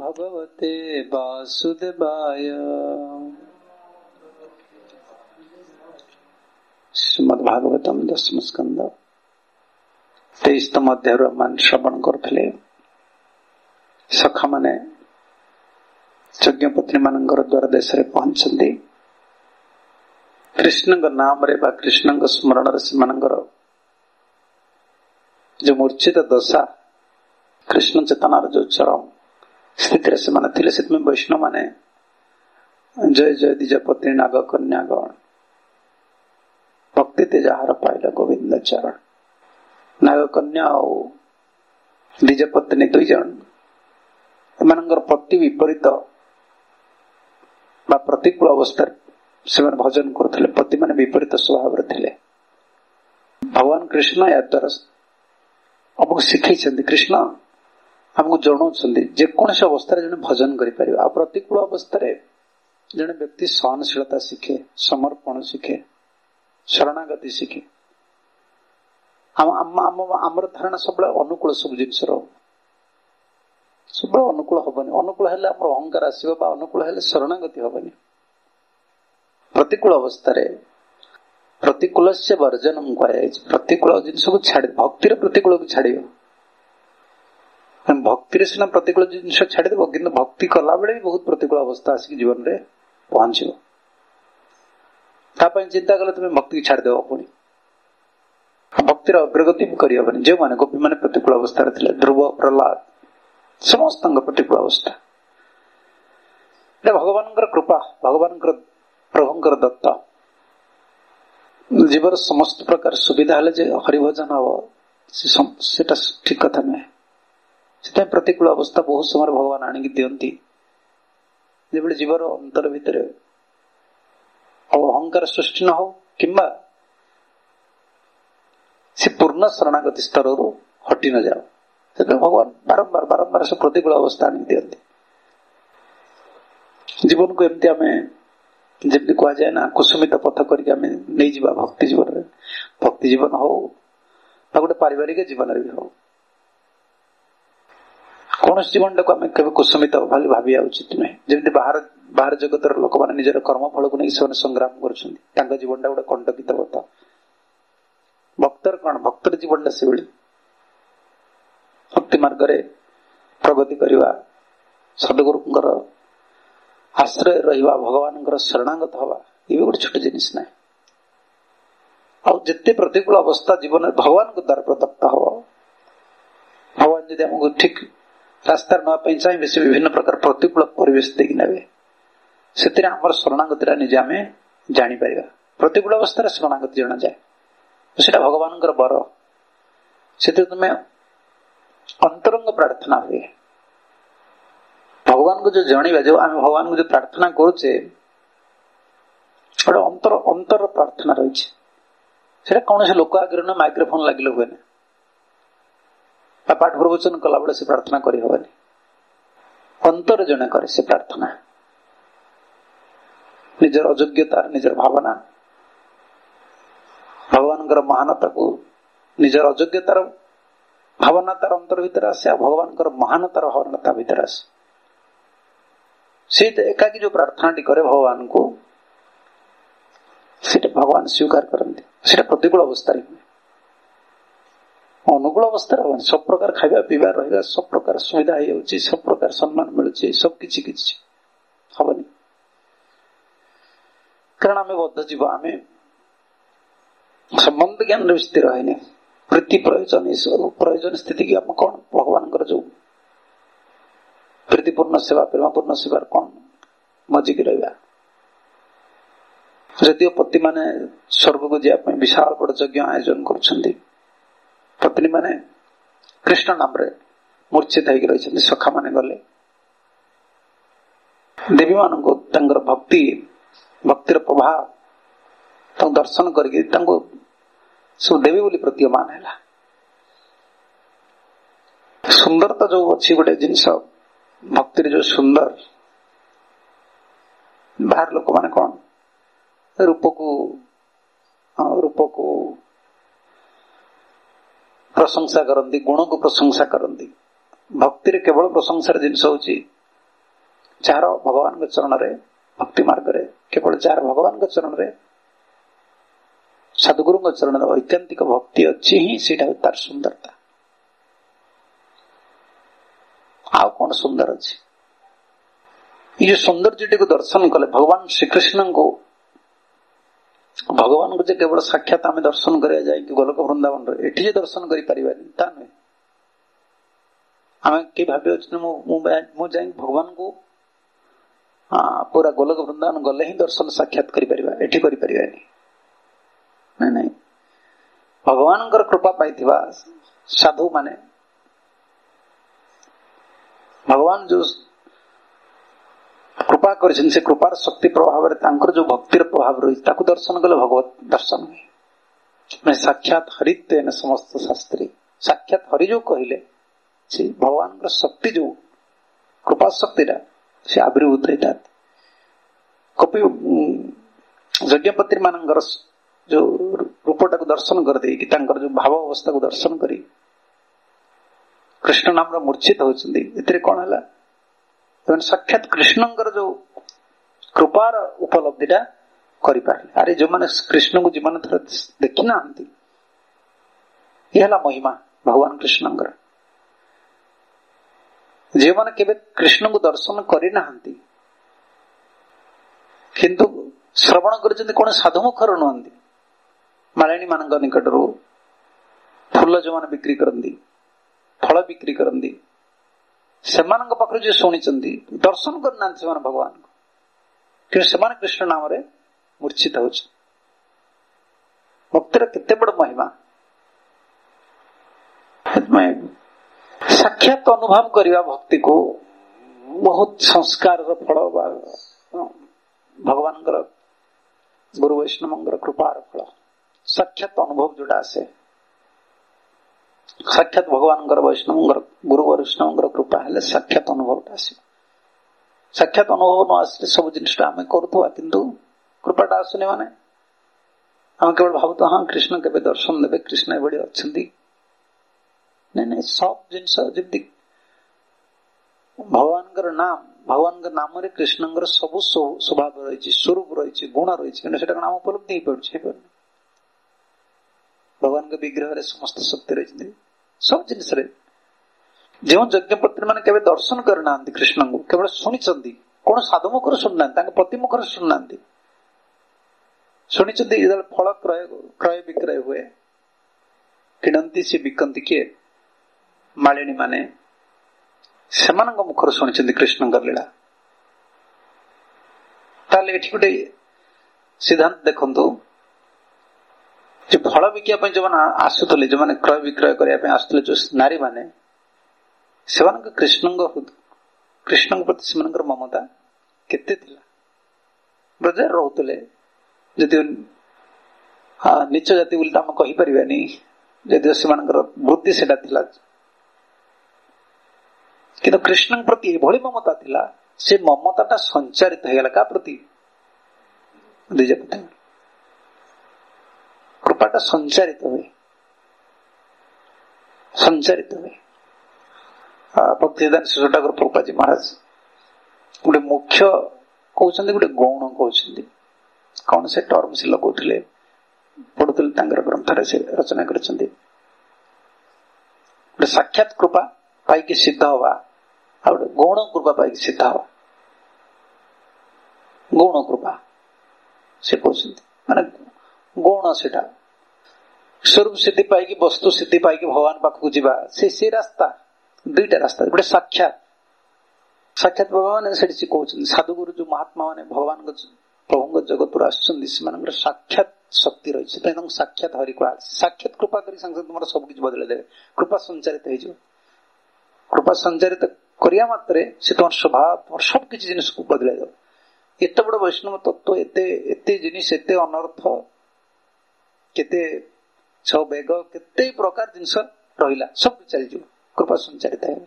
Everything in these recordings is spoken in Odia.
भगवते वासुदेवाय। श्रीमद्भागवतम 10 स्कंद 23तम अध्याय मान श्रवण करथिले। सखा माने यज्ञ पत्नी मानकर द्वार देश रे पहुंचंदी। कृष्ण का नाम रे बा कृष्ण का स्मरण रे सेमानकर जो मूर्छित दशा, कृष्ण चेतनार जो चरम स्थिति से माने थिले, में वैष्णव माने जय जय द्विजपत्नी नाग कन्यागण भक्ति तेजहार पाइल गोविंद चरण। नाग कन्या और द्विजपत्नी दुई जन एमानंकर प्रति विपरीत बा प्रतिकूल अवस्था से भजन करथिले। पति माने विपरीत स्वभाव रे थिले। भगवान कृष्ण या द्वारा हमको शिखै कृष्ण हमको जनाउछन्ति जेकोसी अवस्था जने भजन करि परिबा। आ प्रतिकूल अवस्था जने व्यक्ति सहनशीलता शिखे, समर्पण शिखे, शरणागति शिखे। आमर धारणा सब अनुकूल सब जिनस सब अनुकूल हबनी। अनुकूल हेले हमर अहंकार आसीबो बा अनुकूल हेले शरणागति हबनी। प्रतिकूल अवस्था प्रतिकूल से वर्जन कह प्रतिकूल जिनस को छाड़ भक्तिर प्रतिकूल को छाड़ियो। भक्ति सीना प्रतिकूल जिन छाड़देव कि भक्ति कला बेले भी बहुत प्रतिकूल अवस्था आसिक जीवन में पहुंचो। चिंता कले तुम भक्ति छाड़देव पुणी भक्तिर अग्रगति भी करहबनी। जो मैंने गोपी मैंने प्रतिकूल अवस्था थे, ध्रुव प्रहलाद समस्त प्रतिकूल अवस्था। भगवान कृपा, भगवान प्रभुंकर दत्त। जीवन समस्त प्रकार सुविधा हेले हरिभजन हम से ठीक कथा नुहे। से प्रतिकूल अवस्था बहुत समय भगवान आणिक दियंती। जो जीवर अंतर भितर अहंकार सृष्टि न हो किंबा से पूर्ण शरणागति स्तर हटि न जाओ, से भगवान बारंबार बारंबार से प्रतिकूल अवस्था आणिक दियंती। जीवन को एमती आम जमी कह जाए ना कुसुमित पथ करके नहीं जीवा भक्ति जीवन रे। भक्ति जीवन हो गोटे पारिवारिक जीवन भी हो, कौन जीवन टाक आम के कुसुमित भावी उचित नुहे। जमी बाहर जगत लोक मैंने निजर कर्म फल को नहीं संग्राम कर जीवन टा गोटे कंटकित बता। भक्तर कौन भक्तर जीवन से भक्ति मार्ग प्रगति करवा, सदगुरुंर आश्रय रहा, भगवान शरणागत हवा, ये गोटे छोट जिनिस ना। आते प्रतिकूल अवस्था जीवन में भगवान को द्वारा प्रदत्त हम। भगवान जदि आमको ठीक रास्ता नापी चाहिए से विभिन्न प्रकार प्रतिकूल परिवेश देखी ने से शरणागति निजे आम जापर। प्रतिकूल अवस्था शरणागति जना जाए तो भगवान बर। से तुम्हें अंतरंग प्रार्थना हुए। भगवान को जो जाना, जो आम भगवान को जो प्रार्थना करुचे अंतर अंतर प्रार्थना रही। कौन से लोक आगे ना माइक्रोफोन लगे हुए ना पाठ प्रवचन कला बेले से प्रार्थना करहबनी। अंतर जने करे से प्रार्थना निजर अयोग्यता, निजर भावना, भगवान महानता को निजर अयोग्यतार भावना तार अंतर भीतर आसे, भगवान महानतार भावनाता भीतर आसे। से एकाकी जो प्रार्थना टी करे भगवान को से भगवान स्वीकार करते। से प्रतिकूल अवस्था अनुकूल अवस्था सब प्रकार खाଇବା पीवा रहा, सब प्रकार सुविधा हो, सब प्रकार सम्मान मिलूँ, सब किसी हबनी। कारण आम बद्ध जीव, आम संबंध ज्ञान स्थिर है। प्रीति प्रयोजन स्थिति की आम कौन भगवान जो प्रीतिपूर्ण सेवा, प्रेमपूर्ण सेवा कौन मजिकी रहा। जदिव पति माने स्वर्ग को जावाई विशाल बड़ यज्ञ आयोजन कर पत्नी माने कृष्ण नाम रे मूर्छित होकर रही। सखा माने गले देवी मान को भक्ति भक्तिर प्रभाव दर्शन करके सब देवी बोली प्रतीयमान है। सुंदरता जो अच्छी गोटे जिनस भक्ति जो सुंदर, बाहर लोक माने कौन रूप को प्रशंसा करती, गुण को प्रशंसा करती। भक्ति केवल प्रशंसार जिनस होची जार भगवान चरण रे भक्ति मार्ग रे केवल जार भगवान चरण रे सदगुरु चरण रे ऐकांतिक भक्ति अच्छी ही सीटा तार सुंदरता आउ कौन सुंदर अच्छी ये सौंदर्य को दर्शन कले भगवान श्रीकृष्ण को भगवान को केवल साक्षात आम दर्शन करा जाए कि गोलक वृंदावन एटी दर्शन कर आम कि भाव जाए भगवान को पूरा गोलक वृंदावन गले ही दर्शन साक्षात कर नहीं भगवान कृपा पाई साधु माने भगवान जो कृपा कर कृपार शक्ति प्रभाव जो भक्तिर प्रभाव रही दर्शन कले भगवत दर्शन हुए साक्षात हरित्व समस्त शास्त्री साक्षात हरि जो कहले भगवान शक्ति जो कृपा शक्ति से आविर्भूत होता कपि यज्ञपति मान जो रूपटा को दर्शन कर दे जो भाव अवस्था को दर्शन करी कृष्ण नाम मूर्छित होती कौन है साक्षात कृष्णंकर जो कृपार उपलब्धिटा करि पारे अरे जो माने कृष्ण को जीवन थर देखि ना यह महिमा भगवान कृष्णंकर जे माने केबे कृष्ण को दर्शन करि ना किंतु श्रवण कर कौन साधु मुखर नुहंती मालिनी मान निकट फूल जो मैंने बिक्री करती फल बिक्री करती से पाखु जो शुणी दर्शन करना भगवान को कि कृष्ण नाम रे मूर्छित हो भक्तिर केते बड़ महिमा साक्षात अनुभव करवा भक्ति को बहुत संस्कार फल भगवान गुरु वैष्णव कृपार फल साक्षात अनुभव जोड़ा आसे साक्षात भगवान वैष्णव गुरु वैष्णव कृपा है साक्षात अनुभव आस साक्षात अनुभव न आसले सब जिनटा आम करुवा किंतु कृपाटा आसुनि माने आम केवल भावुत हाँ कृष्ण के दर्शन देवे कृष्ण एभली अच्छा नहीं सब जिनस जमी भगवान नाम रे कृष्ण सब स्वभाव रही स्वरूप रही गुण रही नाम उपलब्धि हो पार भगवान के विग्रह रे समस्त शक्ति रही सब जिनस जो यज्ञपति मैंने केवल दर्शन करना कृष्ण को केवल शुणी कौन साधु मुखर शुणुना पति मुखर शुणुना शुणी फल क्रय विक्रय हुए किणती सी बिकती किए मालिनी माने से मुखर शुणी कृष्ण लीला ताले गोटे सिद्धांत देखु जो फल बिका जो मैंने आसुले जो मैंने क्रय विक्रय करने आसुले जो नारी माने से कृष्ण प्रति से ममता केते ब्रज रोते जदि नीच जाति बोली आम कहीपरि जदि से वृत्ति से किंतु कृष्ण प्रति एभली ममता थिला से ममताटा संचारित होगला का प्रति द्विजपति कृपाटा संचारित हुए भक्तिदान शिशु ठाकुर प्रभुपाद जी महाराज गोटे मुख्य कहते गोटे गौण कहते कौन से टर्म से लगौले पढ़ुले ग्रंथ से रचना कर साक्षात कृपा पाई सिद्ध हवा आ गोटे गौण कृपा पाई सिद्ध हवा गौण कृपा से कहते माने गौण से स्वरूप सिद्धि पाई वस्तु सिद्धि पाई भगवान पाखक जावा से रास्ता दुईटा रास्ता गोटे साक्षात भगवान से साधुगुरु जो महात्मा माने भगवान प्रभु जगत आसुच्च साक्षात शक्ति रही साक्षात हरि कहा साक्षात कृपा कर तुम सब किसी बदल देवे कृपा संचारित हो कृपा संचारित करिया मात्रे से तुम स्वभाव तुम सब किसी जिनिस को बदल दे एत बड़ वैष्णव तत्व एते जिनिस एते अनर्थ केते छ बेग केते प्रकार जिनस रहिला सब चली कृपा संचारित है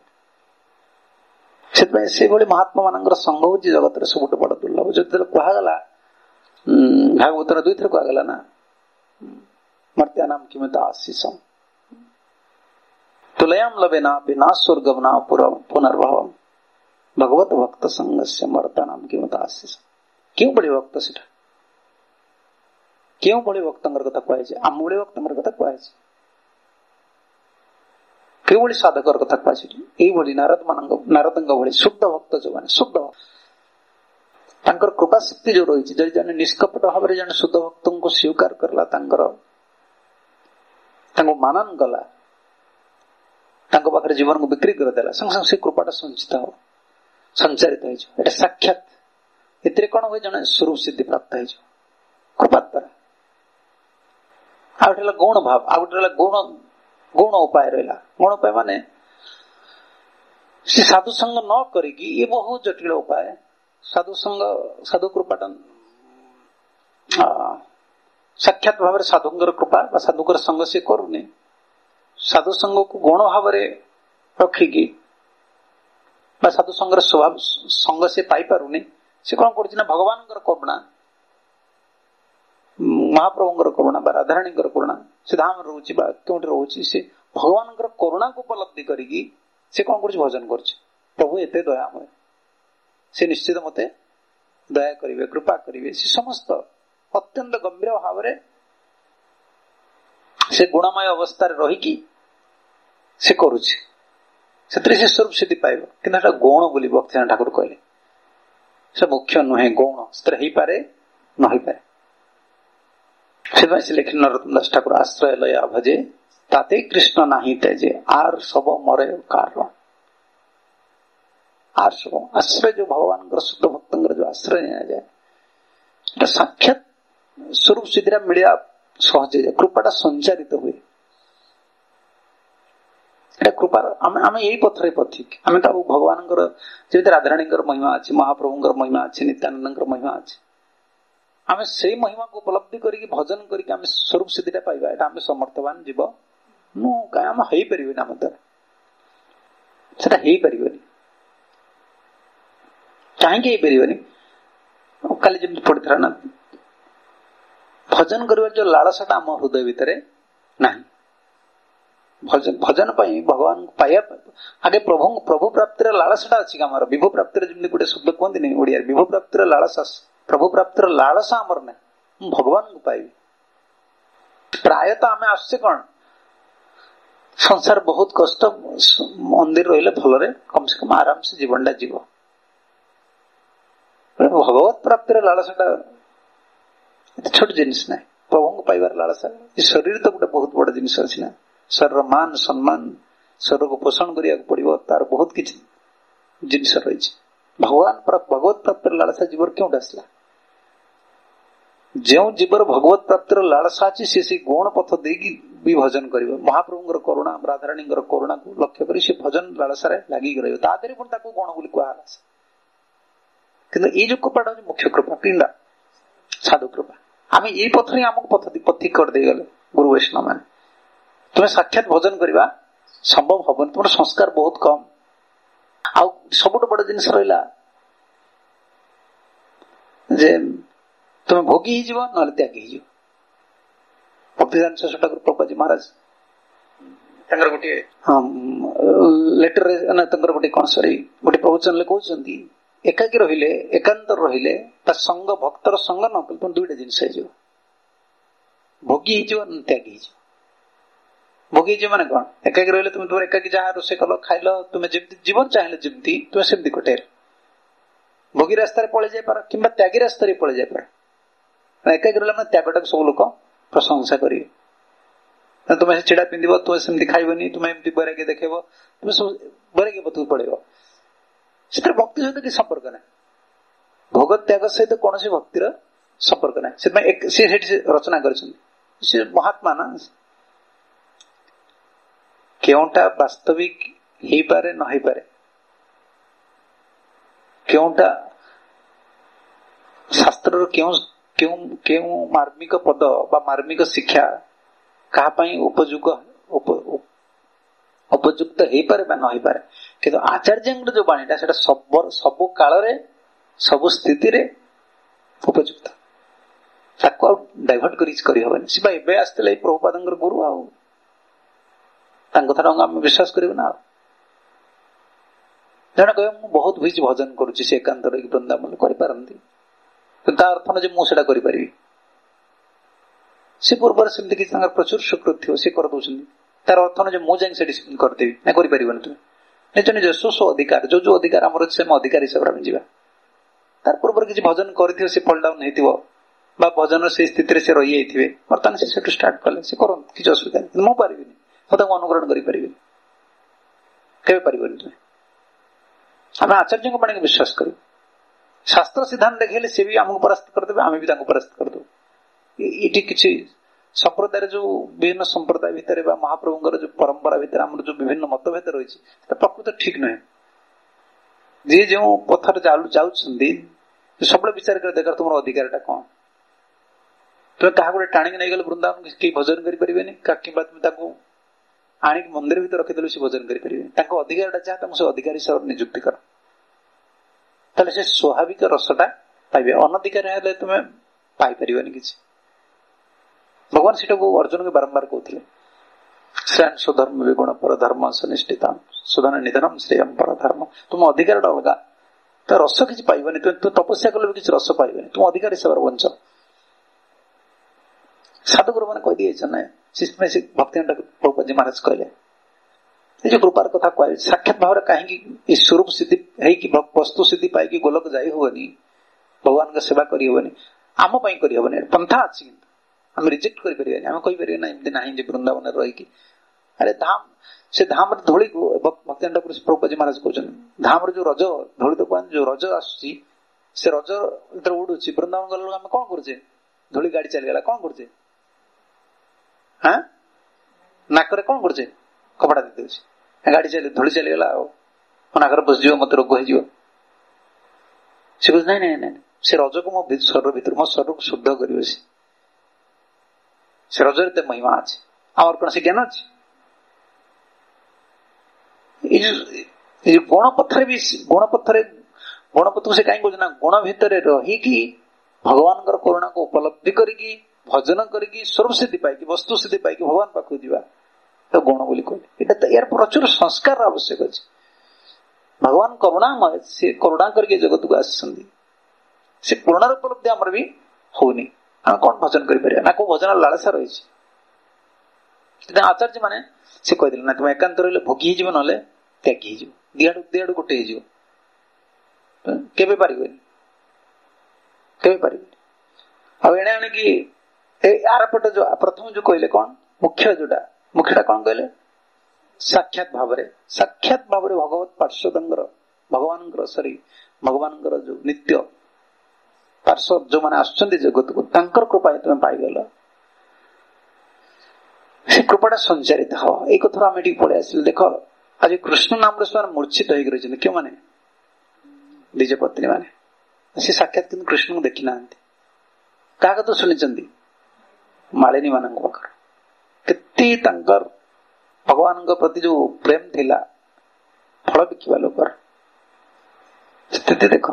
से महात्मा मान संग हूँ जगत सब बड़ दुर्लभ जो कहगला भागवतर दुई थर कहगला ना मर्त्या नाम किमत आशीष तुलयाम लबे ना स्वर्गम ना पुनर्भव भगवत भक्त संगस्य मर्ता नाम किमत आशीष क्यों बड़ी भक्त सेटा क्यों बड़ी भक्तर कथा कहुए आम भाई भक्तर कथा कहुए क्यों बड़ी साधकर कथा कहुए नारद भली शुद्ध भक्त जो मैंने शुद्ध तांकर कृपा शक्ति जो रही जब जन निष्कपट भाव में जन शुद्ध भक्त को स्वीकार करला मानन कला पाखे जीवन को बिक्री करदेला संग संग से कृपाटा संचित हो संचारित हो साक्षात एते कौन हुए जन स्वरूप सिद्धि प्राप्त हो कृपा द्वारा आ गए गौण भाव आ गए गौण उपाय रहा गौण उपाय माने से साधु संग न करिकी ये बहुत जटिल उपाय साधु संग साधु कृपाटा साक्षात भाव में साधुंकर कृपा साधुकर संग से करूनी साधु संग को गौण भाव रखिकी साधु संग स्वभाव संग से पाई पारुनी से कौन कर भगवान करुणा महाप्रभुंर करुणा राधाराणी करुणा से धाम रोचे क्योंकि रोचे से भगवान करुणा को उपलब्धि करी से कौन कर भजन कर प्रभु एत दयामय से निश्चित मते दया करेंगे कृपा करेंगे से समस्त अत्यंत गंभीर भाव से गुणमय अवस्था रहीकि से करुचे से स्वरूप सिद्धि पाइब कि गौण बोली भक्तिनाथ ठाकुर कहले से मुख्य नुहे गौण से पारे न पारे से लिखि नरोत्तम दास ठाकुर आश्रय लया भजे ताते कृष्ण नाही तेजे आर सब मरे कारण आर सब आश्रय जो भगवान शुद्ध भक्त जो आश्रय निया जाए साक्षात स्वरूप सिद्धि मिलिया सहज कृपाटा संचारित हुए कृपार आम यही पथर पथिक आम तो भगवान जमी राधाराणी महिमा अच्छे महाप्रभुंर महिमा अच्छे नित्यानंद महिमा अच्छे आम से महिमा को उपलब्धि करके भजन करके आम स्वरूप सिद्धि पाइबा एटा आम समर्थवान जीव नु कहीं आम हो पारे आम द्वारा से कहीं काली जमी पड़ता ना भजन कर जो लालसाटा आम हृदय भितर ना भजन भगवान पाइबा आगे प्रभु प्राप्तिर लालसाटा अच्छी आम विभु प्राप्तिर जमी गोटे शब्द कहते नहीं ओडिया विभु प्राप्तिर लालसा प्रभु प्राप्तिर लालसा आमर ना भगवान को पाइबी प्रायतः आम आसचे कौन संसार बहुत कष्ट मंदिर रही भल कम से कम आराम से जीवन जीव भगवत प्राप्तिर लालसाटा छोट जिनिस ना प्रभु को पाइबार लालसा शरीर तो गोटे बहुत बड़ जिनिस अच्छी ना शरीर मान सम्मान शरीर को पोषण करिया पड़ो तार बहुत किसी जिनिस रही भगवान भगवत प्राप्तिर लालसा जीवर क्यों आसला जो जीवर भगवत प्राप्तिर लालसा अच्छी से गौण पथ देगी भी भजन कर महाप्रभुंर करुणा राधाराणी करुणा को लक्ष्य कर भजन लालसा लगिक रही गौण बोली कहला कि ये जो कृपाटा मुख्य कृपा किंदा साधु कृपा आम यही पथ ही आमको पथि कर दे गले गुरु वैष्णव मान तुम्हें साक्षात भजन करवा संभव हबन तुम संस्कार बहुत कम आ सबुठ बड़ जिन रहा जे तुम्हें भोगी ही ना त्यागी ही भक्तिदान सरस्वती ठाकुर प्रभुजी महाराज गोटे लेटर गोटे कौन सरी गोटे प्रवचन कहते एकाकी रहिले एकांत रहिले संग भक्तर संग न कले तुम दुईटा जिन भोगी ही त्यागी ही भोगी माने कौन एकाकी रहिले तुम तुम एकाकी जहाँ रोषे कल खाइल तुम्हें जमी जीवन चाहिए जमी तुम्हें सेमती कटेर भोगी रास्तार पलि जापार कि त्यागी रास्तार पलि जापार एकाकी रहा त्यागटा सब लोक प्रशंसा करेंगे तुम्हें चिड़ा पिंध तुम्हें सेमती खाइबनी तुम्हें एमती बैराग्य देखेब तुम्हें सब बैराग्य पथक पड़ेगा से भक्ति सहित कि संपर्क ना भोग त्याग सहित कौन सी भक्तिर संपर्क ना से रचना कर महात्मा ना क्योंटा वास्तविक हो पारे न हो पारे क्योंटा शास्त्र क्यों क्यों क्यों मार्मिक पद बा मार्मिक शिक्षा कहापाई उपयुक्त हो पारे बा न हो पारे किंतु आचार्य जो बाणीटा से सब काल सब स्थिति उपयुक्त डाइवर्ट करहबनी से आसते प्रभुपाद गुरु आम विश्वास कर ଜଣେ କହିବ ମୁଁ ବହୁତ କିଛି ଭଜନ କରୁଛି, ସେ ଏକାନ୍ତ ରହିକି ବୃନ୍ଦାବନ କରିପାରନ୍ତି, ତା ଅର୍ଥ ନୁହେଁ ଯେ ମୁଁ ସେଟା କରିପାରିବି। ସେ ପୂର୍ବରେ ସେମିତି କିଛି ତାଙ୍କର ପ୍ରଚୁର ସ୍ୱୀକୃତି ଥିବ, ସେ କରିଦଉଛନ୍ତି, ତାର ଅର୍ଥ ନୁହେଁ ଯେ ମୁଁ ଯାଇକି ସେଠି କରିଦେବି, ନା କରିପାରିବନି। ତୁମେ ନିଜ ନିଜ ସ୍ୱ ଅଧିକାର, ଯୋଉ ଅଧିକାର ଆମର ଅଛି, ସେ ଅଧିକାର ହିସାବରେ ଆମେ ଯିବା। ତାର ପୂର୍ବରୁ କିଛି ଭଜନ କରିଥିବ, ସେ ଫଲ ଡାଉନ ହେଇଥିବ ବା ଭଜନ ସେଇ ସ୍ଥିତିରେ ସେ ରହିଯାଇଥିବେ, ବର୍ତ୍ତମାନ ସେ ସେଠୁ ଷ୍ଟାର୍ଟ କଲେ, ସେ କରନ୍ତୁ, କିଛି ଅସୁବିଧା ନାହିଁ। ମୁଁ ପାରିବିନି, ମୁଁ ତାଙ୍କୁ ଅନୁକରଣ କରିପାରିବିନି, କେବେ ପାରିବନି ତୁମେ। ଆମେ ଆଚାର୍ଯ୍ୟଙ୍କ ବାଣୀକୁ ବିଶ୍ୱାସ କରିବୁ, ଶାସ୍ତ୍ର ସିଦ୍ଧାନ୍ତ ଦେଖେଇଲେ ସେ ବି ଆମକୁ ପରାସ୍ତ କରିଦେବେ, ଆମେ ବି ତାଙ୍କୁ ପରାସ୍ତ କରିଦେବୁ। ଏଠି କିଛି ସମ୍ପ୍ରଦାୟରେ ଯୋଉ ବିଭିନ୍ନ ସମ୍ପ୍ରଦାୟ ଭିତରେ ବା ମହାପ୍ରଭୁଙ୍କର ଯୋଉ ପରମ୍ପରା ଭିତରେ ଆମର ଯୋଉ ବିଭିନ୍ନ ମତଭେଦ ରହିଛି, ସେଟା ପ୍ରକୃତ ଠିକ ନୁହେଁ। ଯିଏ ଯେଉଁ ପଥରେ ଯାଉଛନ୍ତି ସବୁବେଳେ ବିଚାର କରି ଦେଖ ତୁମର ଅଧିକାରଟା କଣ। ତୁମେ କାହାକୁ ଗୋଟେ ଟାଣିକି ନେଇଗଲେ ବୃନ୍ଦାବନ କେହି ଭଜନ କରିପାରିବେନି, କିମ୍ବା ତୁମେ ତାକୁ ଆଣିକି ମନ୍ଦିର ଭିତରେ ରଖିଦେଲେ ସେ ଭଜନ କରିପାରିବେନି। ତାଙ୍କ ଅଧିକାରଟା ଯାହା, ତାଙ୍କୁ ସେ ଅଧିକାର ହିସାବରେ ନିଯୁକ୍ତି କର, ତାହେଲେ ସେ ସ୍ୱାଭାବିକ ରସଟା ପାଇବେ। ଅନଧିକାର ହେଲେ ତୁମେ ପାଇପାରିବନି କିଛି। ଭଗବାନ ସେଟାକୁ ଅର୍ଜୁନକୁ ବାରମ୍ବାର କହୁଥିଲେ, ଶ୍ରେୟାନ୍ ସୁଧର୍ମ ବିଗୁଣ ପର ଧର୍ମ ସନିଷ୍ଠିତା ସୁଧନ ନିଧନମ ଶ୍ରେୟମ ପର ଧର୍ମ। ତୁମ ଅଧିକାରଟା ଅଲଗା, ତ ରସ କିଛି ପାଇବନି, ତୁମେ ତପସ୍ୟା କଲେ ବି କିଛି ରସ ପାଇବନି, ତୁମ ଅଧିକାର ହିସାବରେ ବଞ୍ଚ। ସାଧୁଗୁରୁ ମାନେ କହିଦେଇଛ ନା, ଭକ୍ତିନାଥ ପ୍ରଭୁପାଦଜୀ ମହାରାଜ କହିଲେ, ଏ ଯୋଉ କୃପାର କଥା କୁହାଯାଏ, ସାକ୍ଷାତ ଭାବରେ କାହିଁକି ଏ ସ୍ୱରୂପ ସିଦ୍ଧି ହେଇକି ବସ୍ତୁ ସିଦ୍ଧି ପାଇକି ଗୋଲକ ଯାଇ ହୁଏନି, ଭଗବାନଙ୍କ ସେବା କରିହବନି, ଆମ ପାଇଁ କରିହବନି। ପନ୍ଥା ଅଛି, କିନ୍ତୁ ଆମେ ରିଜେକ୍ଟ କରିପାରିବାନି। ଆମେ କହିପାରିବା ନା ଏମିତି ନାହିଁ ଯେ ବୃନ୍ଦାବନରେ ରହିକି ଆରେ ଧାମ, ସେ ଧାମର ଧୂଳିକୁ ଭକ୍ତିନାଥ ପ୍ରଭୁପାଦଜୀ ମହାରାଜ କହୁଛନ୍ତି, ଧାମର ଯୋଉ ରଜ ଧୂଳି ତ କୁହନ୍ତି, ଯୋଉ ରଜ ଆସୁଛି, ସେ ରଜ ଯେତେବେଳେ ଉଡୁଛି, ବୃନ୍ଦାବନ ଗଲା ବେଳକୁ ଆମେ କଣ କରୁଛେ? ଧୂଳି ଗାଡି ଚାଲିଗଲା, କଣ କରୁଛେ? ନାକରେ କଣ କରୁଛେ? କପଡା ଦେଇଦେଉଛି, ଗାଡି ଧୂଳି ଚାଲିଗଲା, ଆଉ ମୋ ନାକରେ ବସିଯିବ, ମତେ ରୋଗ ହେଇଯିବ। ସେ କହୁଛି ନାଇଁ ନାଇଁ ନାଇଁ, ସେ ରଜକୁ ମୋ ଶରୀର ଭିତରୁ, ମୋ ଶରୀରକୁ ଶୁଦ୍ଧ କରିବ। ସେ ରଜରେ ଏତେ ମହିମା ଅଛି, ଆମର କଣ ସେ ଜ୍ଞାନ ଅଛି? ଏଇ ଯୋଉ ଗଣପଥରେ ବି, ଗଣପଥକୁ ସେ କାହିଁକି କହୁଛି ନା, ଗୁଣ ଭିତରେ ରହିକି ଭଗବାନଙ୍କର କରୁଣାକୁ ଉପଲବ୍ଧି କରିକି ଭଜନ କରିକି ସ୍ୱରୂପ ସିଦ୍ଧି ପାଇକି ବସ୍ତୁ ସିଦ୍ଧି ପାଇକି ଭଗବାନ ପାଖକୁ ଯିବା, ତ ଗୁଣ ବୋଲି କହିଲେ। ଏଇଟା ଏହାର ପ୍ରଚୁର ସଂସ୍କାର ଆବଶ୍ୟକ ଅଛି। ଭଗବାନ କରୁଣାମୟ, ସେ କରୁଣା କରିକି ଜଗତକୁ ଆସିଛନ୍ତି, ସେ କରୁଣାର ଉପଲବ୍ଧି ଆମର ବି ହଉନି। ଆମେ କଣ ଭଜନ କରିପାରିବା? ନା କୋଉ ଭଜନ ଲାଳସା ରହିଛି। ଆଚାର୍ଯ୍ୟ ମାନେ ସେ କହିଦେଲେ ନା, ତୁମେ ଏକାନ୍ତ ରହିଲେ ଭୋଗୀ ହେଇଯିବ, ନହେଲେ ତ୍ୟାଗୀ ହେଇଯିବ, ଦିଆଡୁ ଗୋଟେ ହେଇଯିବ, କେବେ ପାରିବେନି, କେବେ ପାରିବେନି। ଆଉ ଏଣେ ଆଣିକି ଆରପଟେ ଯୋଉ ପ୍ରଥମ ଯୋଉ କହିଲେ କଣ ମୁଖ୍ୟଟା କଣ କହିଲେ? ସାକ୍ଷାତ ଭାବରେ ଭଗବତ ପାର୍ଶ୍ୱଦଙ୍କର, ଭଗବାନଙ୍କର ଯୋଉ ନିତ୍ୟ ପାର୍ଶ୍ୱଦ ଯୋଉମାନେ ଆସୁଛନ୍ତି ଜଗତକୁ, ତାଙ୍କର କୃପା ତୁମେ ପାଇଗଲ, ସେ କୃପାଟା ସଞ୍ଚାରିତ ହବ। ଏଇ କଥାରୁ ଆମେ ଟିକେ ପଳେଇ ଆସିଲେ। ଦେଖ, ଆଜି କୃଷ୍ଣ ନାମରେ ସେମାନେ ମୂର୍ଚ୍ଛିତ ହେଇକି ରହିଛନ୍ତି। କେଉଁମାନେ? ଦ୍ୱିଜ ପତ୍ନୀ ମାନେ। ସେ ସାକ୍ଷାତ କିନ୍ତୁ କୃଷ୍ଣଙ୍କୁ ଦେଖି ନାହାନ୍ତି। କାହା କଥା ଶୁଣିଛନ୍ତି? ମାଳିନୀ ମାନଙ୍କ ପାଖରୁ। କେତେ ତାଙ୍କର ଭଗବାନଙ୍କ ପ୍ରତି ଯୋଉ ପ୍ରେମ ଥିଲା, ଫଳ ବିକିବା ଲୋକର ସ୍ଥିତି ଦେଖ।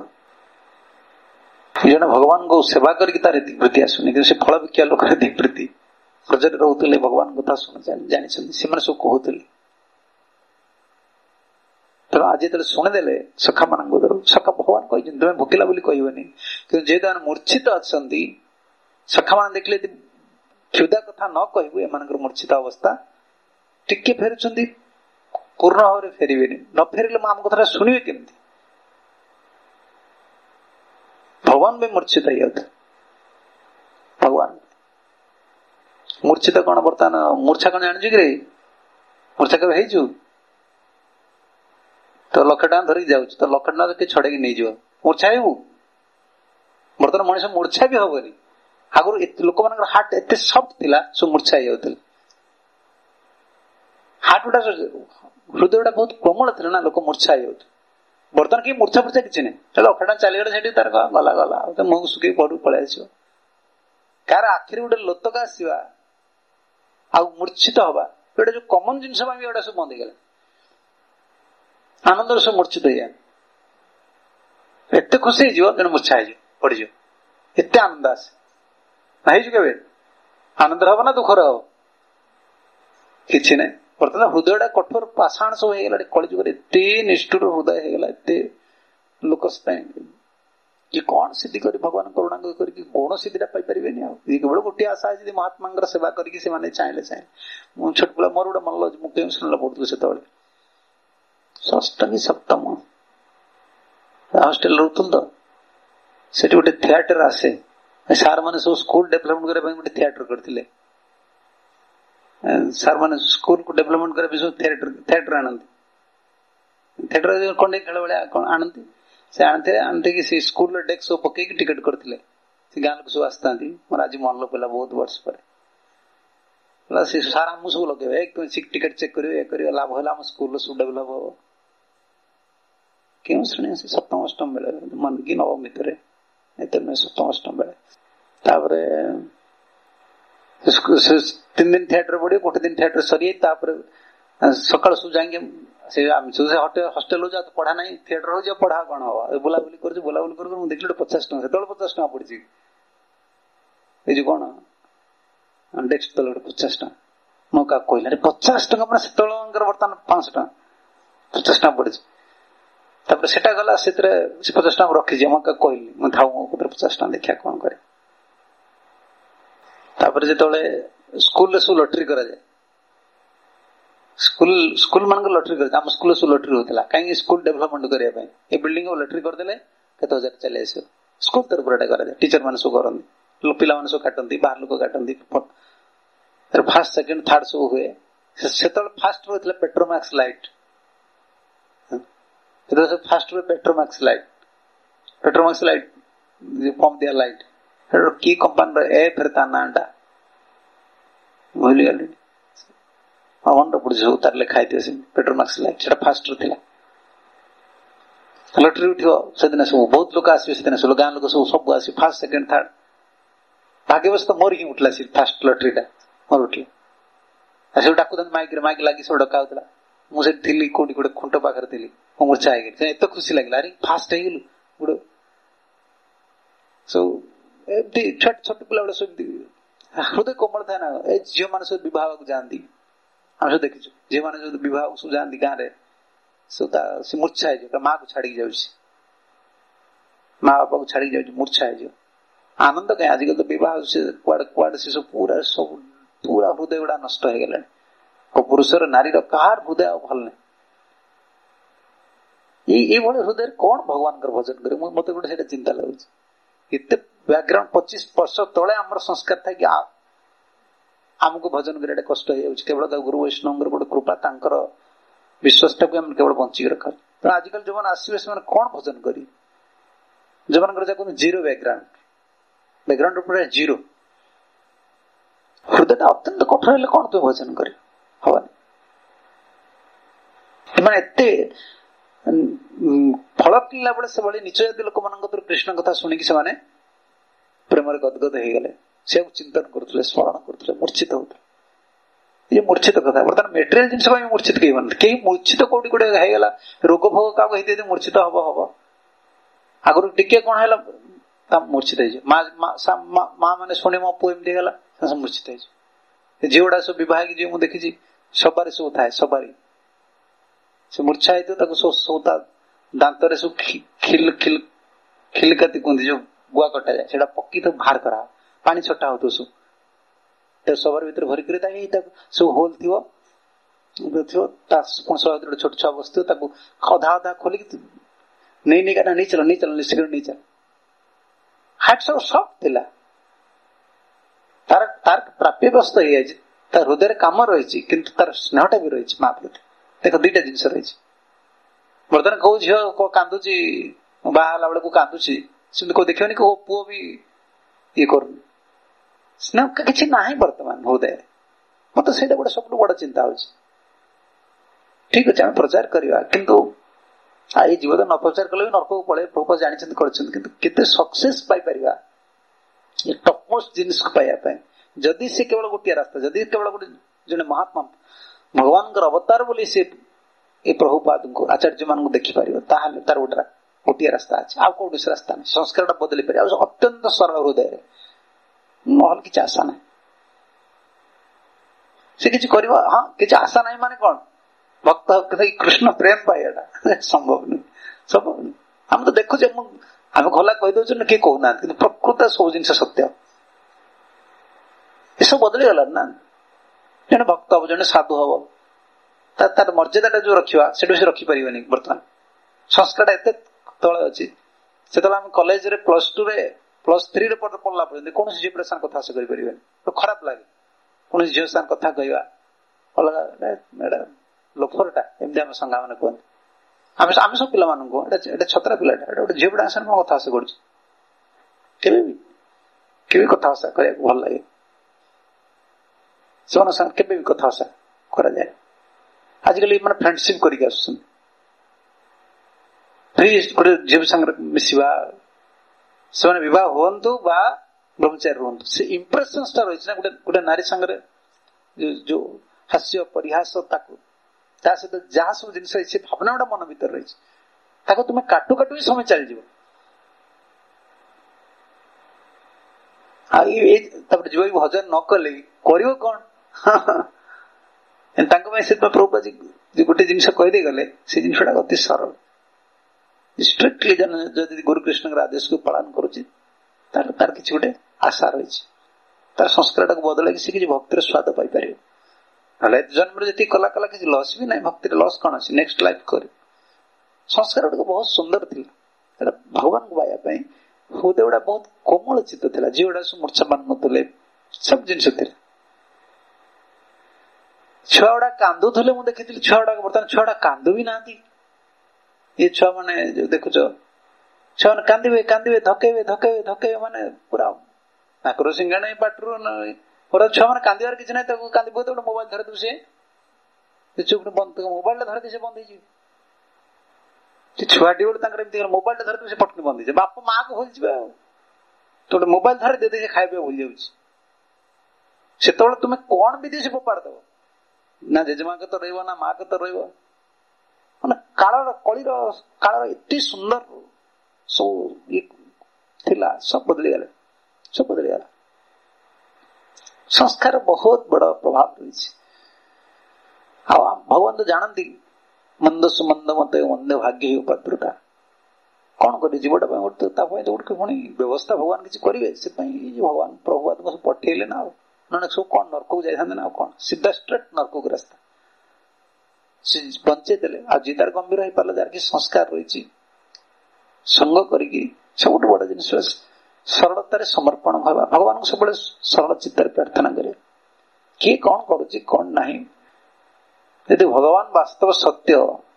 ଜଣେ ଭଗବାନଙ୍କୁ ସେବା କରିକି ତାର ଦିବୃତ୍ତି ଆସୁନି, କିନ୍ତୁ ସେ ଫଳ ବିକିବା ଲୋକର ଦିବୃତ୍ତି। ବ୍ରଜରେ ରହୁଥିଲେ, ଭଗବାନ କଥା ଜାଣିଛନ୍ତି, ସେମାନେ ସବୁ କହୁଥିଲେ। ତେଣୁ ଆଜି ଯେତେବେଳେ ଶୁଣିଦେଲେ ସଖା ମାନଙ୍କ ସଖା ଭଗବାନ କହିଛନ୍ତି ତୁମେ ଭୋକିଲା ବୋଲି କହିବନି, କିନ୍ତୁ ଯେହେତୁ ଆମେ ମୂର୍ଚ୍ଛିତ ଅଛନ୍ତି, ସଖା ମାନେ ଦେଖିଲେ କ୍ଷୁଧା କଥା ନ କହିବୁ, ଏମାନଙ୍କର ମୂର୍ଚ୍ଛିତ ଅବସ୍ଥା ଟିକେ ଫେରୁଛନ୍ତି, ପୂର୍ଣ୍ଣ ଭାବରେ ଫେରିବେନି। ନ ଫେରିଲେ ଆମ କଥାଟା ଶୁଣିବେ କେମିତି? ଭଗବାନ ବି ମୂର୍ଚ୍ଛିତ ହେଇଯାଉଥିଲେ। ଭଗବାନ ମୂର୍ଚ୍ଛିତ କଣ ବର୍ତ୍ତମାନ ମୂର୍ଚ୍ଛା କଣ ଜାଣିଛୁ କି? ମୂର୍ଚ୍ଛା କେବେ ହେଇଛୁ? ତ ଲକ୍ଷ ଟଙ୍କା ଧରିକି ଯାଉଛି, ତ ଲକ୍ଷ ଟଙ୍କା କିଏ ଛଡେଇକି ନେଇଯିବ, ମୂର୍ଚ୍ଛା ହେବୁ? ବର୍ତ୍ତମାନ ମଣିଷ ମୂର୍ଚ୍ଛା ବି ହବନି। ଆଗରୁ ଲୋକମାନଙ୍କର ହାର୍ଟ ଏତେ ସଫ୍ଟ ଥିଲା, ସବୁ ମୂର୍ଚ୍ଛା ହେଇଯାଉଥିଲେ। ହାର୍ଟ ଗୁଡା, ହୃଦୟ ଗୁଡା ବହୁତ କୋମଳ ଥିଲା ନା, ଲୋକ ମୂର୍ଚ୍ଛା ହେଇଯାଉଥିଲେ। ବର୍ତ୍ତମାନ କି ମୂର୍ଚ୍ଛା କିଛି ନାହିଁ, ଲକ୍ଷ ଟଙ୍କା ଚାଲିଗଲେ ସେଠି ତାର ଗଲା, ମୁହଁକୁ ଶୁଖେଇ ଘରକୁ ପଳେଇ ଆସିବ। କାହାର ଆଖିରେ ଗୋଟେ ଲୋତକ ଆସିବା ଆଉ ମୂର୍ଚ୍ଛିତ ହବା, ଏଇଟା ଯୋଉ କମନ ଜିନିଷ ପାଇଁ ଏଗୁଡା ସବୁ ବନ୍ଦ ହେଇଗଲା। ଆନନ୍ଦରେ ସବୁ ମୂର୍ଚ୍ଛିତ ହେଇଯାଏ, ଏତେ ଖୁସି ହେଇଯିବ, ଜଣେ ମୂର୍ଚ୍ଛା ହେଇଯିବ, ପଡିଯିବ, ଏତେ ଆନନ୍ଦ ଆସେ। ହେଇଛୁ କେବେ? ଆନନ୍ଦରେ ହବ ନା ଦୁଃଖରେ ହବ? କିଛି ନାହିଁ, ବର୍ତ୍ତମାନ ହୃଦୟଟା କଠୋର ପାଷାଣ ସବୁ ହେଇଗଲା। କଳିଯୁଗରେ ଏତେ ନିଷ୍ଠୁର ହୃଦୟ ହେଇଗଲା, ଏତେ ଲୋକ ଯେ କଣ ସିଦ୍ଧି କରି ଭଗବାନ କରୁଣାଙ୍କ କରିକି କୌଣ ସିଦ୍ଧିଟା ପାଇପାରିବେନି। ଆଉ କେବଳ ଗୋଟିଏ ଆଶା ଅଛି, ଯଦି ମହାତ୍ମାଙ୍କର ସେବା କରିକି ସେମାନେ ଚାହିଁଲେ। ମୁଁ ଛୋଟ ପିଲା, ମୋର ଗୋଟେ ମନ ଅଛି, ମୁଁ କେଉଁ ଶ୍ରେଣୀରେ ପଢୁଥିଲି ସେତେବେଳେ, ଷଷ୍ଠ କି ସପ୍ତମ, ହଷ୍ଟେଲ ରହୁଥିଲୁ ତ, ସେଠି ଗୋଟେ ଥିଏଟର ଆସେ। ସାର୍ ମାନେ ସବୁ ସ୍କୁଲ ଡେଭଲପମେଣ୍ଟ କରିବା ପାଇଁ ଗୋଟେ ଥିଏଟର କରିଥିଲେ। ସାର୍ ମାନେ ସ୍କୁଲକୁ ଡେଭଲପମେଣ୍ଟ କରିବା ପାଇଁ ସବୁ ଥିଏଟର ଆଣନ୍ତି। ଥିଏଟର କଣ୍ଡେଇ ଖେଳ ଭଳିଆ କଣ ଆଣନ୍ତି, ସେ ଆଣିକି ସେ ସ୍କୁଲର ଡେସ୍କ ସବୁ ପକେଇକି ଟିକେଟ କରିଥିଲେ। ସେ ଗାଁ ଲୋକ ସବୁ ଆସିଥାନ୍ତି। ମୋର ଆଜି ମନ ପଡ଼ିଲା ବହୁତ ବର୍ଷ ପରେ। ସେ ସାର୍ ଆମକୁ ସବୁ ଲଗେଇବେ, ଟିକେଟ ଚେକ୍ କରିବେ, ଏ କରିବେ, ଲାଭ ହେଲା ଆମ ସ୍କୁଲର ସବୁ ଡେଭଲପ ହବ। କେଉଁ ଶ୍ରେଣୀ ସେ ସପ୍ତମ ଅଷ୍ଟମ ବେଳେ, ମନେ କି ନବମ ଭିତରେ, ଏତେ ନୁହେଁ, ସପ୍ତମ ଅଷ୍ଟମ ବେଳେ। ତାପରେ 3 ଦିନ ଥିଏଟର ପଡିବ, ଗୋଟେ ଦିନ ଥିଏଟର ସରିଯାଇ ତାପରେ ସକାଳୁ ସବୁ ଯାଇକି ଆମେ ସବୁ ହଷ୍ଟେଲ ହଉଛି, ଆଉ ପଢା ନାହିଁ, ଥିଏଟର ହଉଛି, ଆଉ ପଢା କଣ ହବ, ବୁଲାବୁଲି କରୁଛୁ। ମୁଁ ଦେଖିଲି 50 ଟଙ୍କା, ସେତେବେଳେ 50 ଟଙ୍କା ପଡିଛି। ଏଇ ଯୋଉ କଣ ଡେସ୍କ ତଳେ 50 ଟଙ୍କା। ମୁଁ କାହାକୁ କହିଲି 50 ଟଙ୍କା, ମାନେ ସେତେବେଳେ ବର୍ତ୍ତମାନ 500 ଟଙ୍କା, 50 ଟଙ୍କା ପଡିଛି। ତାପରେ ସେଟା ଗଲା, ସେଥିରେ ସେ 50 ଟଙ୍କା ରଖିଛି। ମୁଁ କାହାକୁ କହିଲି, ମୁଁ ଥାଉ, ମୋ ପାଖରେ 50 ଟଙ୍କା, ଦେଖିବା କଣ କରେ। ତାପରେ ଯେତେବେଳେ ସ୍କୁଲରେ ସବୁ ଲଟେରୀ କରାଯାଏ, ସ୍କୁଲ ମାନଙ୍କ ଲଟେରୀ କରାଯାଏ, ଆମ ସ୍କୁଲରେ ସବୁ ଲଟେରୀ ହଉଥିଲା। କାହିଁକି? ସ୍କୁଲ ଡେଭଲପମେଣ୍ଟ କରିବା ପାଇଁ। ଏ ବିଲ୍ଡିଂ ଲଟେରୀ କରିଦେଲେ କେତେ ହଜାର ଚାଲି ଆସିବ। ସ୍କୁଲ ତରଫରୁ ଏଟା କରାଯାଏ, ଟିଚର ମାନେ ସବୁ କରନ୍ତି, ପିଲାମାନେ ସବୁ କାଟନ୍ତି, ବାହାର ଲୋକ କାଟନ୍ତି। ଫାର୍ଷ୍ଟ ସେକେଣ୍ଡ ଥାର୍ଡ ସବୁ ହୁଏ। ସେତେବେଳେ ଫାଷ୍ଟ ରହିଥିଲା ପେଟ୍ରୋମାକ୍ସ ଲାଇଟ୍। ଫାଷ୍ଟ ରୁହେ ପେଟ୍ରୋମାକ୍ସ ଲାଇଟ୍, ପମ୍ପ ଦିଆ ଲାଇଟ୍। କି କମ୍ପାନୀର ଫେରେ ତା ନାଁଟା ଭୁଲିଗଲି, ମନେ ପଡୁଛି ସବୁ ତାର ଲେଖା ହେଇଥିବ ସେ ପେଟ୍ରୋମାକ୍ସ ଲାଇଟ୍। ସେଟା ଫାଷ୍ଟ ଥିଲା। ଲଟେରୀ ଉଠିବ ସେଦିନ, ସବୁ ବହୁତ ଲୋକ ଆସିବେ ସେଦିନ, ସବୁ ଗାଁ ଲୋକ ସବୁ ଆସିବେ, ଫାର୍ଷ୍ଟ ସେକେଣ୍ଡ ଥାର୍ଡ। ଭାଗ୍ୟବଶତ ମୋର ହିଁ ଉଠିଲା ସେ ଫାଷ୍ଟ ଲଟେରୀଟା, ମୋର ଉଠିଲା। ସବୁ ଡାକୁଥାନ୍ତି ମାଇକ ଲାଗି ସବୁ ଡକା ହଉଥିଲା। ମୁଁ ସେଠି ଥିଲି, କୋଉଠି ଗୋଟେ ଖୁଣ୍ଟ ପାଖରେ ଥିଲି, ମୁଁ ମୂର୍ଚ୍ଛା ହେଇଗଲି। ଏତେ ଖୁସି ଲାଗିଲା, ଆରେ ଫାଷ୍ଟ ହେଇଗଲୁ ଗୋଟେ। ସବୁ ଏମିତି ଛୋଟ ପିଲା ବେଳେ ସେମିତି ହୃଦୟ କୋମଳ ଥାଏ ନା। ଏଇ ଝିଅ ମାନେ ସବୁ ବିବାହକୁ ଯାଆନ୍ତି, ଆମେ ସବୁ ଦେଖିଛୁ। ଝିଅ ମାନେ ଯୋଉ ବିବାହକୁ ସବୁ ଯାଆନ୍ତି ଗାଁରେ, ସେ ମୂର୍ଚ୍ଛା ହେଇଯିବ, ତା ମାକୁ ଛାଡିକି ଯାଉଛି, ମା ବାପାକୁ ଛାଡିକି ଯାଉଛି, ମୂର୍ଚ୍ଛା ହେଇଯିବ। ଆନନ୍ଦ କାହିଁ? ଆଜିକାଲି ତ ବିବାହ କୁଆଡେ ସେ ସବୁ ପୁରା ହୃଦୟ ଗୁଡା ନଷ୍ଟ ହେଇଗଲାଣି। ପୁରୁଷର ନାରୀର କାହାର ହୃଦୟ ଆଉ ଭଲ ନାହିଁ। ଏଇଭଳି ହୃଦୟରେ କଣ ଭଗବାନଙ୍କର ଭଜନ କରିବ? ମତେ ଗୋଟେ ସେଇଟା ଚିନ୍ତା ଲାଗୁଛି। ଏତେ ବ୍ୟାକଗ୍ରାଉଣ୍ଡ 25 ବର୍ଷ ତଳେ ଆମର ସଂସ୍କାର ଥାଏ କି ଆମକୁ ଭଜନ କରିବା କଷ୍ଟ ହେଇଯାଉଛି। କେବଳ ଗୁରୁ ବୈଷ୍ଣବଙ୍କର ଗୋଟେ କୃପା, ତାଙ୍କର ବିଶ୍ୱାସଟାକୁ ଆମେ କେବଳ ବଞ୍ଚିକି ରଖା। ତେଣୁ ଆଜିକାଲି ଯୋଉମାନେ ଆସିବେ ସେମାନେ କଣ ଭଜନ କରିବେ? ଯୋଉମାନଙ୍କର ଯାହା କୁହନ୍ତି ଜିରୋ ବ୍ୟାକଗ୍ରାଉଣ୍ଡ ପୁରା ଜିରୋ, ହୃଦୟଟା ଅତ୍ୟନ୍ତ କଠୋର ହେଲେ କଣ ତୁ ଭଜନ କରିବ? ହବନି। ସେମାନେ ଏତେ ଫଳ ପିଲା ବେଳେ ସେଭଳି ନିଚ ଜାତି ଲୋକମାନଙ୍କ କୃଷ୍ଣ କଥା ଶୁଣିକି ସେମାନେ ପ୍ରେମରେ ଗଦଗଦ ହେଇଗଲେ। ସେଆକୁ ଚିନ୍ତନ କରୁଥିଲେ, ସ୍ମରଣ କରୁଥିଲେ, ମୂର୍ଚ୍ଛିତ ହଉଥିଲେ। ଇଏ ମୂର୍ଚ୍ଛିତ କଥା। ବର୍ତ୍ତମାନ ମେଟେରିଆଲ ଜିନିଷ ପାଇଁ ମୂର୍ଚ୍ଛିତ କେହି ହବନି। କେହି ମୂର୍ଚ୍ଛିତ କୋଉଠି ଗୋଟେ ହେଇଗଲା, ରୋଗ ଭୋଗ କାହାକୁ ହେଇଥିବ, ମୂର୍ଚ୍ଛିତ ହବ। ଆଗରୁ ଟିକେ କଣ ହେଲା ତା ମୂର୍ଚ୍ଛିତ ହେଇଯିବ। ମା ମାନେ ଶୁଣି ମୋ ପୁଅ ଏମିତି ହେଇଗଲା, ମୂର୍ଚ୍ଛିତ ହେଇଯିବ। ଝିଅ ଗୁଡା ସବୁ ବିବାହ ହେଇକି ଯିଏ ମୁଁ ଦେଖିଛି, ସବାରି ସବୁ ଥାଏ, ସବାରି ସେ ମୂର୍ଚ୍ଛା ହେଇଥିବ, ତାକୁ ସବୁ ତା ଦାନ୍ତରେ ସବୁ ଖିଲକାତି କୁହନ୍ତି, ଯୋଉ ଗୁଆ କଟାଯାଏ, ସେଇଟା ପକି ତାକୁ ବାହାର କରାହବ, ପାଣି ଛଟା ହଉଥିବ ସବୁ ସବାର ଭିତରେ ଭରିକରି। ତାକୁ ସବୁ ହୋଲ ଥିବ, ତା ସହ ଗୋଟେ ଛୋଟ ଛୁଆ ବସିଥିବ, ତାକୁ ଅଧା ଖୋଲିକି ନେଇ ଚାଲ ଶୀଘ୍ର ନେଇ ଚାଲ। ହାର୍ଟ ସବୁ ସଫ୍ଟ ଥିଲା, ତାର ପ୍ରାପ୍ୟ ବ୍ୟସ୍ତ ହେଇଯାଇଛି, ତା ହୃଦୟରେ କାମ ରହିଛି, କିନ୍ତୁ ତାର ସ୍ନେହଟା ବି ରହିଛି ମା ପ୍ରତି। ଦେଖ, ଦିଟା ଜିନିଷ ରହିଛି। ବର୍ତ୍ତମାନ କୋଉ ଝିଅ କାନ୍ଦୁଛି, ବାହା ହେଲା ବେଳକୁ କାନ୍ଦୁଛି, ସେମିତି କୋଉ ଦେଖିବନି କି ପୁଅ ବି ଇଏ କରୁନି, ସ୍ନେହ କିଛି ନାହିଁ ବର୍ତ୍ତମାନ ହୃଦୟରେ। ମତେ ସେଇଟା ଗୋଟେ ସବୁଠୁ ବଡ ଚିନ୍ତା ହଉଛି। ଠିକ ଅଛି, ଆମେ ପ୍ରଚାର କରିବା, କିନ୍ତୁ ଏଇ ଜୀବନ ନ ପ୍ରଚାର କଲେ ବି ନରକକୁ ପଳେଇ ପ୍ରଭୁ ଜାଣିଛନ୍ତି, କରିଛନ୍ତି। କିନ୍ତୁ କେତେ ସକ୍ସେସ୍ ପାଇପାରିବା ଏ ଟପମୋଷ୍ଟ ଜିନିଷକୁ ପାଇବା ପାଇଁ? ଯଦି ସେ କେବଳ ଗୋଟିଏ ରାସ୍ତା, ଯଦି କେବଳ ଗୋଟେ ଜଣେ ମହାତ୍ମା ଭଗବାନଙ୍କର ଅବତାର ବୋଲି ସେ ଏ ପ୍ରଭୁପାଦଙ୍କୁ, ଆଚାର୍ଯ୍ୟ ମାନଙ୍କୁ ଦେଖିପାରିବ, ତାହେଲେ ତାର ଗୋଟିଏ ରାସ୍ତା ଅଛି, ଆଉ କୌଣସି ରାସ୍ତା ନାହିଁ। ସଂସ୍କାରଟା ବଦଳି ପାରିବ, ଆଉ ଅତ୍ୟନ୍ତ ସରଳ ହୃଦୟରେ, ନହେଲେ କିଛି ଆଶା ନାହିଁ। ସେ କିଛି କରିବ, ହଁ କିଛି ଆଶା ନାହିଁ ମାନେ କଣ ଭକ୍ତ କୃଷ୍ଣ ପ୍ରେମ ପାଇବାଟା ସମ୍ଭବ ନୁହେଁ, ସମ୍ଭବ ନୁହେଁ। ଆମେ ତ ଦେଖୁଛେ, ଆମେ ଖୋଲା କହିଦଉଛୁ ନା, କିଏ କହୁନାହାନ୍ତି, କିନ୍ତୁ ପ୍ରକୃତ ସବୁ ଜିନିଷ ସତ୍ୟ। ଏସବୁ ବଦଳିଗଲାଣି ନା। ଜଣେ ଭକ୍ତ ହବ, ଜଣେ ସାଧୁ ହବ, ତାର ମର୍ଯ୍ୟାଦାଟା ଯୋଉ ରଖିବା ସେଠୁ ସେ ରଖିପାରିବନି। ବର୍ତ୍ତମାନ ସଂସ୍କାରଟା ଏତେ ତଳେ ଅଛି। ସେତେବେଳେ ଆମେ କଲେଜରେ +2 ରେ +3 ରେ ପଢିଲା ପର୍ଯ୍ୟନ୍ତ କୌଣସି ଝିଅ ପିଲା ସାଙ୍ଗେ କଥା ଆଶା କରିପାରିବେନି, ଖରାପ ଲାଗେ। କୌଣସି ଝିଅ ସାଙ୍ଗେ କଥା କହିବା ଅଲଗା, ଏଇଟା ଲୋଫରଟା, ଏମିତି ଆମ ସାଙ୍ଗ ମାନେ କୁହନ୍ତି। ଆମେ ସବୁ ପିଲାମାନଙ୍କୁ ଏଇଟା ଛତରା ପିଲାଟା, ଏଇଟା ଗୋଟେ ଝିଅ ପିଲା ସାଙ୍ଗେ କଥା ଆଶା କରୁଛି। କେବେ କଥା ଆଶା କରିବାକୁ ଭଲ ଲାଗେ, ସେମାନଙ୍କ ସାଙ୍ଗେ କେବେ ବି କଥା ଆଶା କରାଯାଏ। ଆଜିକାଲି ମାନେ ଫ୍ରେଣ୍ଡସିପ କରିକି ଆସୁଛନ୍ତି, ଗୋଟେ ଝିଅ ସାଙ୍ଗରେ ମିଶିବା, ସେମାନେ ବିବାହ ହୁଅନ୍ତୁ ବା ବ୍ରହ୍ମଚାରୀ ରୁହନ୍ତୁ, ସେ ଇମ୍ପ୍ରେସନ ଟା ରହିଛି ନା ଗୋଟେ ନାରୀ ସାଙ୍ଗରେ ଯୋଉ ହାସ୍ୟ ପରିହାସ, ତାକୁ ତା ସହିତ ଯାହା ସବୁ ଜିନିଷ ରହିଛି, ସେ ଭାବନା ଗୁଡା ମନ ଭିତରେ ରହିଛି, ତାକୁ ତୁମେ କାଟୁ କାଟୁ ହିଁ ସମୟ ଚାଲିଯିବ। ଆଉ ତାପରେ ଯିବ ଭଜନ ନ କଲେ କରିବ କଣ? ତାଙ୍କ ପାଇଁ ସେଥିପାଇଁ ପ୍ରଭୁପାଦ ଗୋଟେ ଜିନିଷ କହିଦେଇ ଗଲେ, ସେ ଜିନିଷଟା ଅତି ସରଳ। ଷ୍ଟ୍ରିକ୍ଟଲି ଯଦି ଗୁରୁକୃଷ୍ଣଙ୍କର ଆଦେଶକୁ ପାଳନ କରୁଛି, ତାର କିଛି ଗୋଟେ ଆଶା ରହିଛି, ତାର ସଂସ୍କାରଟାକୁ ବଦଳାଇକି ସେ କିଛି ଭକ୍ତିର ସ୍ୱାଦ ପାଇପାରିବ। ନହେଲେ ଜନ୍ମରେ ଯେତିକି କଲା କିଛି ଲସ୍ ବି ନାହିଁ। ଭକ୍ତିର ଲସ୍ କଣ ଅଛି? ନେକ୍ସଟ ଲାଇଫ କରିବ। ସଂସ୍କାର ଗୁଡିକ ବହୁତ ସୁନ୍ଦର ଥିଲା, ସେଟା ଭଗବାନଙ୍କୁ ପାଇବା ପାଇଁ ହୃଦୟ ଗୁଡା ବହୁତ କୋମଳ ଚିତ୍ତ ଥିଲା, ଝିଅ ଗୁଡା ସବୁ ମୂର୍ଚ୍ଛା ମାନୁନଥିଲେ, ସବୁ ଜିନିଷ ଥିଲା। ଛୁଆ ଗୁଡା କାନ୍ଦୁଥିଲେ, ମୁଁ ଦେଖିଥିଲି ଛୁଆ ଗୁଡାକ, ବର୍ତ୍ତମାନ ଛୁଆ ଗୁଡା କାନ୍ଦୁ ବି ନାହାନ୍ତି। ଏ ଛୁଆ ମାନେ ଯୋଉ ଦେଖୁଛ, ଛୁଆ ମାନେ କାନ୍ଦିବେ ଧକେଇବେ, ମାନେ ପୁରା ନାକରୁ ସିଙ୍ଗା ନାହିଁ, ପାଟିରୁ ପୁରା ଛୁଆ ମାନେ କାନ୍ଦିବାର କିଛି ନାହିଁ। ତାକୁ କାନ୍ଦି ପକେଇତେ ଗୋଟେ ମୋବାଇଲ ଧରିଦେବୁ, ସେ ଚୁପ ମୋବାଇଲ ଟା ଧରିଦେଇ ସେ ବନ୍ଦ ହେଇଯିବ। ସେ ଛୁଆଟି ଗୋଟେ ତାଙ୍କର ଏମିତି ମୋବାଇଲ ଟା ଧରିଦେବୁ, ସେ ପଟନି ବନ୍ଦ ହେଇଯିବ। ବାପା ମା କୁ ଭୁଲିଯିବେ, ଆଉ ତୁ ଗୋଟେ ମୋବାଇଲ ଧରି ଦେଇ ସେ ଖାଇବା ଭୁଲି ଯାଉଛି। ସେତେବେଳେ ତୁମେ କଣ ବି ଦେଇ ସେ ଫୋପାଡ଼ି ଦବ, ନା ଜେଜେମାଙ୍କ ତ ରହିବ, ନା ମା କ ତ ରହିବ। ମାନେ କଳିର ଏତେ ସୁନ୍ଦର ସବୁ ଥିଲା, ସବୁ ବଦଳିଗଲା। ସଂସ୍କାର ବହୁତ ବଡ ପ୍ରଭାବ ରହିଛି। ଆଉ ଭଗବାନ ତ ଜାଣନ୍ତି, ମନ୍ଦ ସୁମନ୍ଦ ମତେ ମନ୍ଦ ଭାଗ୍ୟ ଉପାଦ୍ରତା। କଣ କରିବେ ଜୀବଟା ପାଇଁ ଗୋଟେ, ତା ପାଇଁ ତ ଗୋଟେ ପୁଣି ବ୍ୟବସ୍ଥା ଭଗବାନ କିଛି କରିବେ। ସେଥିପାଇଁ ଭଗବାନ ପ୍ରଭୁପାଦଙ୍କୁ ସବୁ ପଠେଇଲେ ନା, ଆଉ ନହେଲେ ସବୁ କଣ ନର୍କକୁ ଯାଇଥାନ୍ତେ ନା, ଆଉ କଣ ସିଧା ଷ୍ଟ୍ରେଟ ନର୍କକୁ ରାସ୍ତା ସେ ବଞ୍ଚେଇ ଦେଲେ। ଆଉ ଯିଏ ତାର ଗମ୍ଭୀର ହେଇପାରିଲା, ଯାହାର କିଛି ସଂସ୍କାର ରହିଛି, ସଙ୍ଗ କରିକି, ସବୁଠୁ ବଡ ଜିନିଷ ସରଳତାରେ ସମର୍ପଣ ହେବା। ଭଗବାନଙ୍କୁ ସବୁବେଳେ ସରଳ ଚିତ୍ତରେ ପ୍ରାର୍ଥନା କରିବେ, କିଏ କଣ କରୁଛି କଣ ନାହିଁ। ଯଦି ଭଗବାନ ବାସ୍ତବ ସତ୍ୟ,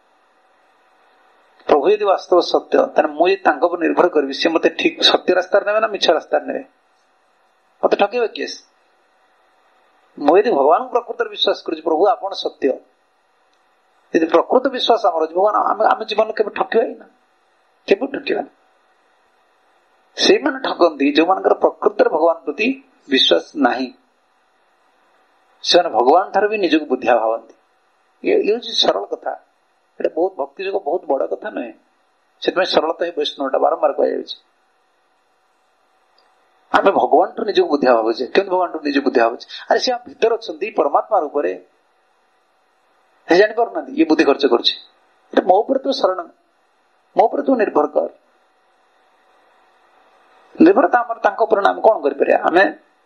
ପ୍ରଭୁ ଯଦି ବାସ୍ତବ ସତ୍ୟ, ତାହେଲେ ମୁଁ ଯଦି ତାଙ୍କ ଉପରେ ନିର୍ଭର କରିବି, ସେ ମତେ ଠିକ ସତ୍ୟ ରାସ୍ତାରେ ନେବେ ନା ମିଛ ରାସ୍ତାରେ ନେବେ? ମତେ ଠକେଇବେ କିଏ? ମୁଁ ଯଦି ଭଗବାନଙ୍କୁ ପ୍ରକୃତରେ ବିଶ୍ୱାସ କରୁଛି, ପ୍ରଭୁ ଆପଣ ସତ୍ୟ, ଯଦି ପ୍ରକୃତ ବିଶ୍ୱାସ ଆମର ଅଛି, ଭଗବାନ ଆମେ ଜୀବନରେ କେବେ ଠକିବା ହିଁ ନା, କେବେ ଠକିବା। ସେଇମାନେ ଠକନ୍ତି ଯୋଉମାନଙ୍କର ପ୍ରକୃତରେ ଭଗବାନ ପ୍ରତି ବିଶ୍ୱାସ ନାହିଁ। ସେମାନେ ଭଗବାନ ଠାରୁ ବି ନିଜକୁ ବୁଦ୍ଧିଆ ଭାବନ୍ତି। ଇଏ ହଉଛି ସରଳ କଥା। ଏଇଟା ବହୁତ ଭକ୍ତି ଯୋଗ ବହୁତ ବଡ କଥା ନୁହେଁ। ସେଥିପାଇଁ ସରଳତା ହିଁ ବୈଷ୍ଣବଟା ବାରମ୍ବାର କୁହାଯାଉଛି। ଆମେ ଭଗବାନଠୁ ନିଜକୁ ବୁଦ୍ଧିଆ ଭାବୁଛେ। କେମିତି ଭଗବାନଠୁ ନିଜକୁ ବୁଦ୍ଧିଆ ଭାବୁଛେ? ଆରେ ସେ ଆମ ଭିତରେ ଅଛନ୍ତି ପରମାତ୍ମା ରୂପରେ, ଜାଣିପାରୁନାହାନ୍ତି। ଇଏ ବୁଦ୍ଧି ଖର୍ଚ୍ଚ କରୁଛି, ଏଟା ମୋ ଉପରେ ତୁ ଶରଣ, ମୋ ଉପରେ ତୁ ନିର୍ଭର କର। ନିର୍ଭରତା ଆମର ତାଙ୍କ ଉପରେ ଆମେ କଣ କରିପାରିବା? ଆମେ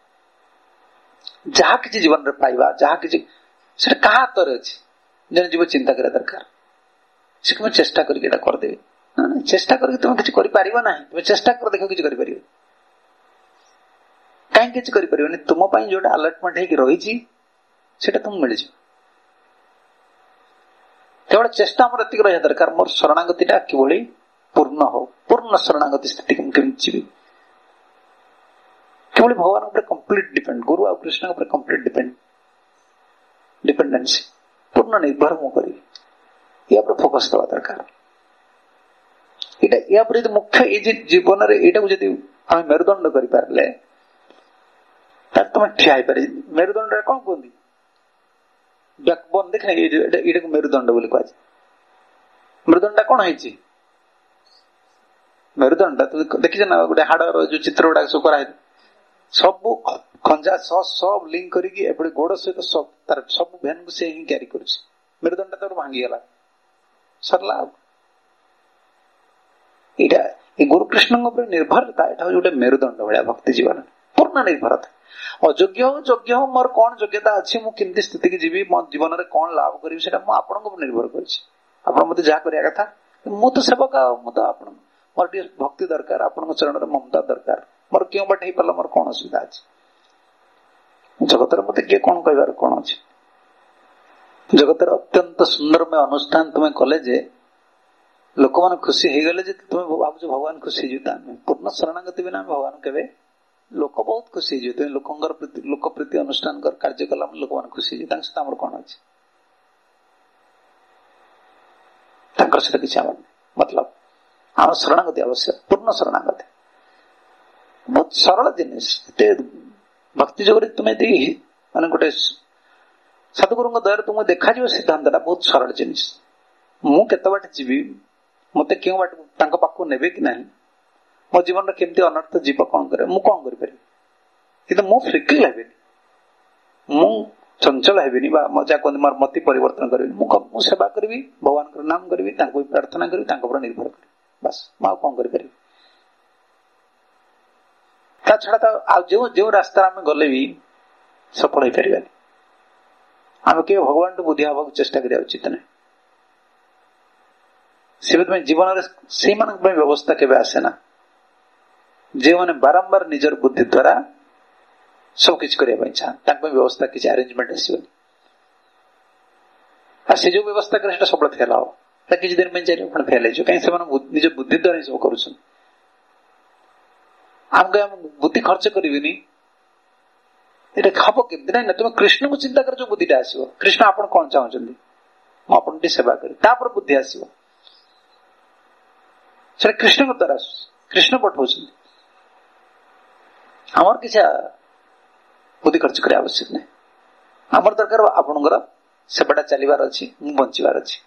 ଯାହା କିଛି ଜୀବନରେ ପାଇବା, ଯାହା କିଛି, ସେଟା କାହା ହାତରେ ଅଛି? ଜଣେ ଜୀବ ଚିନ୍ତା କରିବା ଦରକାର। ସେ କେବେ ଚେଷ୍ଟା କରିକି ଏଟା କରିଦେବେ? ଚେଷ୍ଟା କରିକି ତମେ କିଛି କରିପାରିବ ନାହିଁ। ତମେ ଚେଷ୍ଟା କର, ଦେଖ କିଛି କରିପାରିବ। କାହିଁକି କିଛି କରିପାରିବନି? ତୁମ ପାଇଁ ଯୋଉଟା ଆଲଟମେଣ୍ଟ ହେଇକି ରହିଛି, ସେଟା ତୁମକୁ ମିଳିଯିବ। କେବଳ ଚେଷ୍ଟା ଆମର ଏତିକି ରହିବା ଦରକାର, ମୋର ଶରଣାଗତି ଟା କିଭଳି ପୂର୍ଣ୍ଣ ହଉ, ପୂର୍ଣ୍ଣ ଶରଣାଗତି ସ୍ଥିତିକୁ ମୁଁ କେମିତି ଯିବି, କେବଳ ଭଗବାନ ଉପରେ କମ୍ପ୍ଲିଟ ଡିପେଣ୍ଡ, ଗୁରୁ ଆଉ କୃଷ୍ଣଙ୍କ ଉପରେ କମ୍ପ୍ଲିଟ ଡିପେଣ୍ଡେନ୍ସି, ପୂର୍ଣ୍ଣ ନିର୍ଭର ମୁଁ କରିବି। ୟା ଉପରେ ଫୋକସ ଦେବା ଦରକାର। ୟା ଉପରେ ଯଦି ମୁଖ୍ୟ ଏଇ ଜୀବନରେ ଏଇଟାକୁ ଯଦି ଆମେ ମେରୁଦଣ୍ଡ କରିପାରିଲେ, ତାହେଲେ ତମେ ଠିଆ ହେଇପାରେ। ମେରୁଦଣ୍ଡରେ କଣ କୁହନ୍ତି? ବ୍ୟାକବୋନ, ଦେଖିନା, ଏଇଟାକୁ ମେରୁଦଣ୍ଡ ବୋଲି କୁହାଯାଏ। ମେରୁଦଣ୍ଡ କଣ ହେଇଛି? ମେରୁଦଣ୍ଡ ଦେଖିଛ ନା, ଗୋଟେ ହାଡର ଯୋଉ ଚିତ୍ର ଗୁଡାକ ସବୁ କରାହେଇଛି, ସବୁ ଖଞ୍ଜା सब लिंक କରିକି ଏପଟେ ଗୋଡ ସହିତ ତାର ସବୁ ଭେନ୍ କୁ ସେ ହିଁ କ୍ୟାରି କରୁଛି। ମେରୁଦଣ୍ଡ ତାର ଭାଙ୍ଗିଗଲା, ସରିଲା। ଏଇଟା ଏ ଗୁରୁକୃଷ୍ଣଙ୍କ ଉପରେ ନିର୍ଭରତା, ଏଟା ହଉଛି ଗୋଟେ ମେରୁଦଣ୍ଡ ଭଳିଆ ଭକ୍ତି ଜୀବନ, ପୂର୍ଣ୍ଣ ନିର୍ଭରତା। ଅଯୋଗ୍ୟ ହଉ ଯୋଗ୍ୟ ହଉ, ମୋର କଣ ଯୋଗ୍ୟତା ଅଛି, ମୁଁ କେମିତି ସ୍ଥିତିକି ଯିବି, ମୋ ଜୀବନରେ କଣ ଲାଭ କରିବି, ସେଟା ମୁଁ ଆପଣଙ୍କ ଉପରେ ନିର୍ଭର କରୁଛି। ଆପଣ ମତେ ଯାହା କରିବା କଥା, ମୁଁ ତ ସେବକ, ମୁଁ ତ ଆପଣ, ମୋର ଟିକେ ଭକ୍ତି ଦରକାର, ଆପଣଙ୍କ ଚରଣରେ ମମତା ଦରକାର। ମୋର କେଉଁ ବାଟେ ହେଇପାରିଲା, ମୋର କଣ ଅସୁବିଧା ଅଛି? ଜଗତରେ ମତେ କିଏ କଣ କହିବାର କଣ ଅଛି? ଜଗତରେ ଅତ୍ୟନ୍ତ ସୁନ୍ଦରମୟ ଅନୁଷ୍ଠାନ ତୁମେ କଲେ ଯେ ଲୋକମାନେ ଖୁସି ହେଇଗଲେ ଯେ ତୁମେ ଭାବୁଛ ଭଗବାନ ଖୁସି ହେଇଯିବେ। ଆମେ ପୂର୍ଣ୍ଣ ଶରଣାଗତି ବିନା ଆମେ ଭଗବାନ କେବେ, ଲୋକ ବହୁତ ଖୁସି ହେଇଯିବେ। ତୁମେ ଲୋକଙ୍କର ଲୋକପ୍ରୀତି ଅନୁଷ୍ଠାନ କାର୍ଯ୍ୟ କଲା ଲୋକମାନେ ଖୁସି ହେଇଯିବେ, ତାଙ୍କ ସହିତ ଆମର କଣ ଅଛି? ତାଙ୍କର ସହିତ କିଛି ଆମର ମତଲବ, ଆମର ଶରଣାଗତି ଆବଶ୍ୟକ, ପୂର୍ଣ୍ଣ ଶରଣାଗତି। ବହୁତ ସରଳ ଜିନିଷ। ଏତେ ଭକ୍ତି ଯୋଗରେ ତୁମେ ମାନେ ଗୋଟେ ସଦ୍ଗୁରୁଙ୍କ ଦ୍ୱାରା ତୁମକୁ ଦେଖାଯିବ ସିଦ୍ଧାନ୍ତଟା ବହୁତ ସରଳ ଜିନିଷ। ମୁଁ କେତେ ବାଟ ଯିବି, ମତେ କେଉଁ ବାଟ ତାଙ୍କ ପାଖକୁ ନେବେ କି ନାହିଁ, ମୋ ଜୀବନରେ କେମିତି ଅନର୍ଥ ଯିବ, କଣ କରିବ, ମୁଁ କଣ କରିପାରିବି? କିନ୍ତୁ ମୁଁ ଫ୍ରିକିଲ ହେବିନି, ମୁଁ ଚଞ୍ଚଳ ହେବିନି, ବା ଯାହା କୁହନ୍ତି ମୋର ମତି ପରିବର୍ତ୍ତନ କରିବିନି। ମୁଁ ସେବା କରିବି, ଭଗବାନଙ୍କର ନାମ କରିବି, ତାଙ୍କୁ ପ୍ରାର୍ଥନା କରିବି, ତାଙ୍କ ଉପରେ ନିର୍ଭର କରିବି, ବାସ୍। ମୁଁ ଆଉ କଣ କରିପାରିବି? ତା ଛଡା ତ ଆଉ ଯୋଉ ରାସ୍ତା ଆମେ ଗଲେ ବି ସଫଳ ହେଇପାରିବାନି। ଆମେ କେବେ ଭଗବାନଠୁ ବୁଦ୍ଧି ହବାକୁ ଚେଷ୍ଟା କରିବା ଉଚିତ ନାହିଁ। ସେଥିପାଇଁ ଜୀବନରେ ସେଇମାନଙ୍କ ପାଇଁ ବ୍ୟବସ୍ଥା କେବେ ଆସେ ନା, ଯେଉଁମାନେ ବାରମ୍ବାର ନିଜର ବୁଦ୍ଧି ଦ୍ୱାରା ସବୁ କିଛି କରିବା ପାଇଁ ଚାହାନ୍ତି, ତାଙ୍କ ପାଇଁ ବ୍ୟବସ୍ଥା କିଛି ଆରେଞ୍ଜମେଣ୍ଟ ଆସିବନି। ଆଉ ସେ ଯୋଉ ବ୍ୟବସ୍ଥା କରେ ସେଟା ସବୁବେଳେ ଫେଲ ହବ, କିଛି ଦିନ ପାଇଁ ଚାଲିବ, ପୁଣି ଫେଲ ହେଇଯିବ। କାହିଁକି? ସେମାନେ ନିଜ ବୁଦ୍ଧି ଦ୍ୱାରା ହିଁ ସବୁ କରୁଛନ୍ତି। ଆମକୁ ବୁଦ୍ଧି ଖର୍ଚ୍ଚ କରିବିନି, ଏଇଟା ହବ କେମିତି? ନାଇଁ ନା, ତୁମେ କୃଷ୍ଣଙ୍କୁ ଚିନ୍ତା କର, ଯୋଉ ବୁଦ୍ଧିଟା ଆସିବ, କୃଷ୍ଣ ଆପଣ କଣ ଚାହୁଁଛନ୍ତି, ମୁଁ ଆପଣଙ୍କୁ ଟିକେ ସେବା କରିବି, ତାପରେ ବୁଦ୍ଧି ଆସିବ। ସେଟା କୃଷ୍ଣଙ୍କ ଦ୍ୱାରା ଆସୁଛି, କୃଷ୍ଣ ପଠଉଛନ୍ତି। ଆମର କିଛି ବୁଦ୍ଧି ଖର୍ଚ୍ଚ କରିବା ଆବଶ୍ୟକ ନାହିଁ। ଆମର ଦରକାର ଆପଣଙ୍କର ସେବାଟା ଚାଲିବାର ଅଛି, ମୁଁ ବଞ୍ଚିବାର ଅଛି।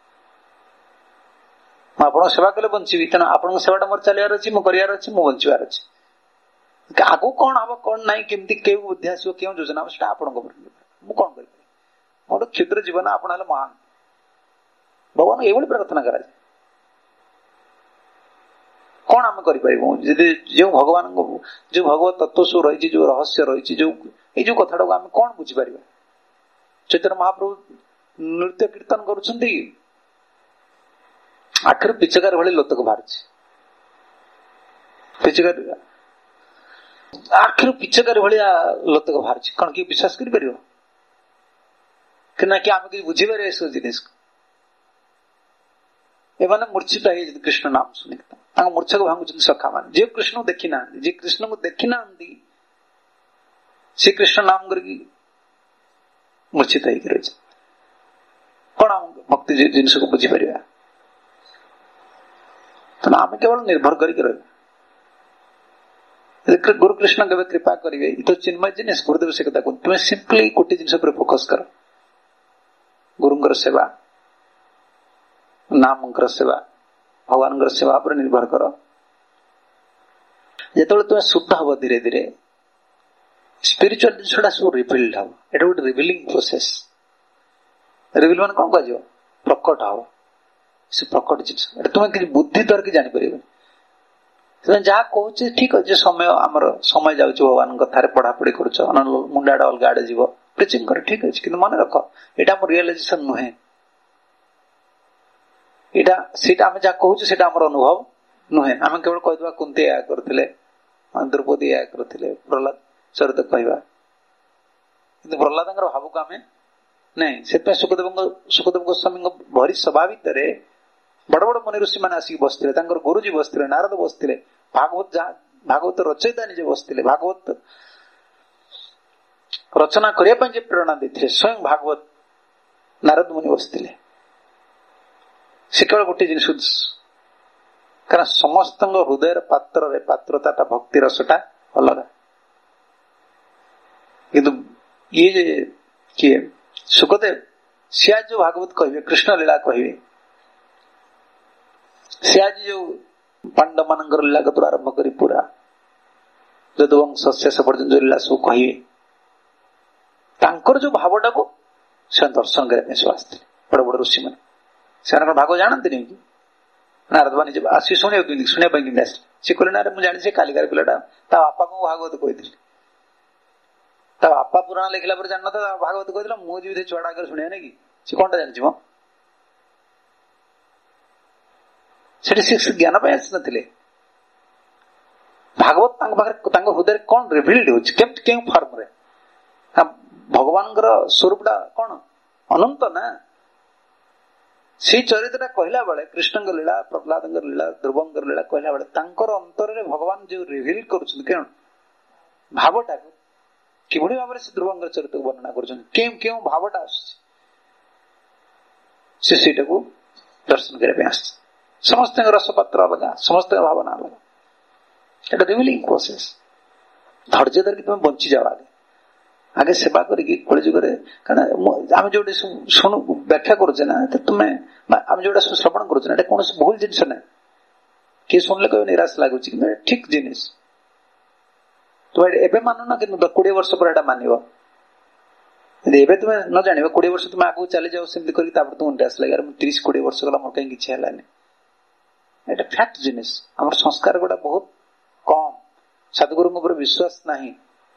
ମୁଁ ଆପଣଙ୍କ ସେବା କଲେ ବଞ୍ଚିବି, ତେଣୁ ଆପଣଙ୍କ ସେବାଟା ମୋର ଚାଲିବାର ଅଛି, ମୁଁ କରିବାର ଅଛି, ମୁଁ ବଞ୍ଚିବାର ଅଛି। ଆଗକୁ କଣ ହବ, କଣ ନାହିଁ, କେମିତି କେଉଁ ବୁଦ୍ଧି ଆସିବ, କେଉଁ ଯୋଜନା ହବ, ସେଟା ଆପଣଙ୍କ ଉପରେ ନିର୍ଭର। ମୁଁ କଣ କରିପାରିବି? ମୋର କ୍ଷୁଦ୍ର ଜୀବନ, ଆପଣ ହେଲେ ମହାନ। ଭଗବାନ ଏଇଭଳି ପ୍ରାର୍ଥନା କରାଯାଏ। କଣ ଆମେ କରିପାରିବୁ? ଯଦି ଯୋଉ ଭଗବାନଙ୍କ ଯୋଉ ଭଗବତ ତତ୍ଵ ସବୁ ରହିଛି, ଯୋଉ ରହସ୍ୟ ରହିଛି, ଏଇ ଯୋଉ କଥାଟାକୁ ଆମେ କଣ ବୁଝିପାରିବା? ଚୈତନ୍ୟ ମହାପ୍ରଭୁ ନୃତ୍ୟ କୀର୍ତ୍ତନ କରୁଛନ୍ତି, ଆଖିରୁ ପିଚକାରୀ ଭଳି ଲୋତକ ବାହାରୁଛି, ଆଖିରୁ ପିଚକାରୀ ଭଳିଆ ଲୋତକ ବାହାରୁଛି। କଣ କିଏ ବିଶ୍ୱାସ କରିପାରିବ? କି ନା କି ଆମେ କିଛି ବୁଝିପାରିବା ଏସବୁ ଜିନିଷକୁ? ଏମାନେ ମୂର୍ଚ୍ଛିତ ହେଇଯାଇଛନ୍ତି କୃଷ୍ଣ ନାମ ଶୁଣିକି, ତାଙ୍କ ମୂର୍ଚ୍ଛାକୁ ଭାଙ୍ଗୁଛନ୍ତି ସଖା ମାନେ। ଯିଏ କୃଷ୍ଣଙ୍କୁ ଦେଖି ନାହାନ୍ତି, ଯିଏ କୃଷ୍ଣଙ୍କୁ ଦେଖି ନାହାନ୍ତି, ସେ କୃଷ୍ଣ ନାମ କରିକି ମୂର୍ଚ୍ଛିତ ହେଇକି ରହିଛି। କଣ ଆମ ଭକ୍ତି ଜିନିଷକୁ ବୁଝିପାରିବା? ତେଣୁ ଆମେ କେବଳ ନିର୍ଭର କରିକି ରହିବା। ଗୁରୁକୃଷ୍ଣ କେବେ କୃପା କରିବେ, ଏ ତ ଚିନ୍ମୟ ଜିନିଷ। ଗୁରୁଦେବ ସେ କଥା କୁହନ୍ତି, ତୁମେ ସିମ୍ପଲି ଗୋଟେ ଜିନିଷ ଉପରେ ଫୋକସ କର, ଗୁରୁଙ୍କର ସେବା, ନାମଙ୍କର ସେବା, ଭଗବାନଙ୍କର ସେବା ଉପରେ ନିର୍ଭର କର। ଯେତେବେଳେ ତୁମେ ଶୁଦ୍ଧ ହବ, ଧୀରେ ଧୀରେ ସ୍ପିରିଚୁଆଲ ଜିନିଷଟା ସବୁ ରିଭିଲ୍ଡ ହବ। ଏଟା ଗୋଟେ ରିଭିଲିଂ ପ୍ରୋସେସ। ରିଭିଲ ମାନେ କଣ କୁହାଯିବ? ପ୍ରକଟ ହବ। ସେ ପ୍ରକଟ ଜିନିଷ ଏଟା ତୁମେ କିଛି ବୁଦ୍ଧି ଦ୍ୱାରା କି ଜାଣିପାରିବନି। ସେଥିପାଇଁ ଯାହା କହୁଛି ଠିକ ଅଛି, ଆମର ସମୟ ଯାଉଛି, ଭଗବାନଙ୍କ କଥାରେ ପଢାପଢି କରୁଛ, ମୁଣ୍ଡ ଆଡେ ଅଲଗା ଆଡେ ଯିବ, ପ୍ରିଚିଂ କର, ଠିକ ଅଛି, କିନ୍ତୁ ମନେ ରଖ ଏଇଟା ଆମର ରିଏଲାଇଜେସନ ନୁହେଁ। ସେଇଟା ଆମେ ଯାହା କହୁଛୁ ସେଇଟା ଆମର ଅନୁଭବ ନୁହେଁ। ଆମେ କେବଳ କହିଦେବା କୁନ୍ତି ଏହା କରୁଥିଲେ, ଦ୍ରୌପଦୀ ଏହା କରୁଥିଲେ, ପ୍ରହ୍ଲାଦ ଚରିତ କହିବା, କିନ୍ତୁ ପ୍ରହ୍ଲାଦଙ୍କର ଭାବକୁ ଆମେ ନାଇଁ। ସେଥିପାଇଁ ସୁଖଦେବ ଗୋସ୍ୱାମୀଙ୍କ ଭରି ସଭା ଭିତରେ ବଡ ବଡ ମୁନି ଋଷି ମାନେ ଆସିକି ବସିଥିଲେ, ତାଙ୍କର ଗୁରୁଜୀ ବସିଥିଲେ, ନାରଦ ବସିଥିଲେ, ଭାଗବତ ରଚୟିତା ନିଜେ ବସିଥିଲେ, ଭାଗବତ ରଚନା କରିବା ପାଇଁ ଯେ ପ୍ରେରଣା ଦେଇଥିଲେ ସ୍ୱୟଂ ଭାଗବତ ନାରଦ ମୁନି ବସିଥିଲେ। ସେ କେବଳ ଗୋଟେ ଜିନିଷ, କାରଣ ସମସ୍ତଙ୍କ ହୃଦୟର ପାତ୍ରରେ ପାତ୍ରତାଟା ଭକ୍ତି ରସଟା ଅଲଗା। କିନ୍ତୁ ଇଏ ଯେ କିଏ ସୁଖଦେବ, ସିଏ ଆଜି ଯୋଉ ଭାଗବତ କହିବେ, କୃଷ୍ଣ ଲୀଳା କହିବେ, ସେ ଆଜି ଯୋଉ ପାଣ୍ଡବ ମାନଙ୍କର ଲୀଳା କତରୁ ଆରମ୍ଭ କରି ପୁରା ଯଦୁବଂଶ ଶେଷ ପର୍ଯ୍ୟନ୍ତ ଯୋଉ ଲୀଳା ସବୁ କହିବେ, ତାଙ୍କର ଯୋଉ ଭାବଟା କୁ ସେମାନେ ଦର୍ଶନ କରିବା ପାଇଁ ସବୁ ଆସିଥିଲେ ବଡ ବଡ ଋଷି ମାନେ। ସେମାନଙ୍କର ଭାଗ ଜାଣନ୍ତିନି କି? ନାରଦ ମାନେ ଆସି ଶୁଣିବା ପାଇଁ କେମିତି ଆସିଲେ? ସେ କହିଲେ ନା ମୁଁ ଜାଣିଛି କାଲିକାର ପିଲାଟା, ତା ବାପାଙ୍କୁ ଭାଗବତ କହିଥିଲି। ତା ବାପା ପୁରାଣ ଲେଖିଲା ପରେ ଜାଣିନଥିଲା, ଭାଗବତ କହିଥିଲା, ମୁଁ ଯିବି ଛୁଆଟା ଆଗରେ ଶୁଣିବା ନାଇଁ କି? ସେ କଣଟା ଜାଣିଛି ମ? ସେଠି ସେ ଜ୍ଞାନ ପାଇଁ ଆସିନଥିଲେ। ଭାଗବତ ତାଙ୍କ ପାଖରେ, ତାଙ୍କ ହୃଦୟରେ କଣ ରିଭିଲ୍ଡ ହଉଛି, କେମିତି କେଉଁ ଫର୍ମରେ? ଭଗବାନଙ୍କର ସ୍ୱରୂପଟା କଣ? ଅନନ୍ତ ନା। ସେଇ ଚରିତ୍ରଟା କହିଲା ବେଳେ, କୃଷ୍ଣଙ୍କ ଲୀଳା, ପ୍ରହ୍ଲାଦଙ୍କର ଲୀଳା, ଧ୍ରୁବଙ୍କର ଲୀଳା କହିଲା ବେଳେ ତାଙ୍କର ଅନ୍ତରରେ ଭଗବାନ ଯୋଉ ରିଭିଲ୍ କରୁଛନ୍ତି କଣ ଭାବଟାକୁ, କିଭଳି ଭାବରେ ସେ ଧ୍ରୁବଙ୍କର ଚରିତ୍ରକୁ ବର୍ଣ୍ଣନା କରୁଛନ୍ତି, କେଉଁ କେଉଁ ଭାବଟା ଆସୁଛି, ସେ ସେଇଟାକୁ ଦର୍ଶନ କରିବା ପାଇଁ ଆସିଛି। ସମସ୍ତଙ୍କ ରସପାତ୍ର ଅଲଗା, ସମସ୍ତଙ୍କ ଭାବନା ଅଲଗା। এটা রিভিলিং প্রসেস। ଧୈର୍ଯ୍ୟ ଧରିକି ତମେ ବଞ୍ଚିଯାଅ। ଆଗେ ସେବା କରିକି କଳି ଯୁଗରେ, କାରଣ ଆମେ ଯୋଉଟା ଶୁଣୁ ବ୍ୟାଖ୍ୟା କରୁଛେ ନା, ତୁମେ ଆମେ ଯୋଉଟା ଶ୍ରବଣ କରୁଛେ ନା, ଏଟା କୌଣସି ଭୁଲ ଜିନିଷ ନାହିଁ। କିଏ ଶୁଣିଲେ କହିବେ ନିରାଶ ଲାଗୁଛି, କିନ୍ତୁ ଏଟା ଠିକ ଜିନିଷ। ତୁମେ ଏବେ ମାନୁନ, କିନ୍ତୁ 20 ବର୍ଷ ପରେ ଏଟା ମାନିବ। ଏବେ ତୁମେ ନ ଜାଣିବ, 20 ବର୍ଷ ତୁମେ ଆଗକୁ ଚାଲିଯାଉ ସେମିତି କରିକି, ତାପରେ ତୁମକୁ ନିରାଶ ଲାଗେ, ମୁଁ 30-20 ବର୍ଷ ଗଲା ମୋର କାହିଁ କିଛି ହେଲାନି। ଏଟା ଫ୍ୟାକ୍ଟ ଜିନିଷ। ଆମର ସଂସ୍କାର ଗୁଡା ବହୁତ କମ, ସାଧୁଗୁରୁଙ୍କ ଉପରେ ବିଶ୍ୱାସ ନାହିଁ।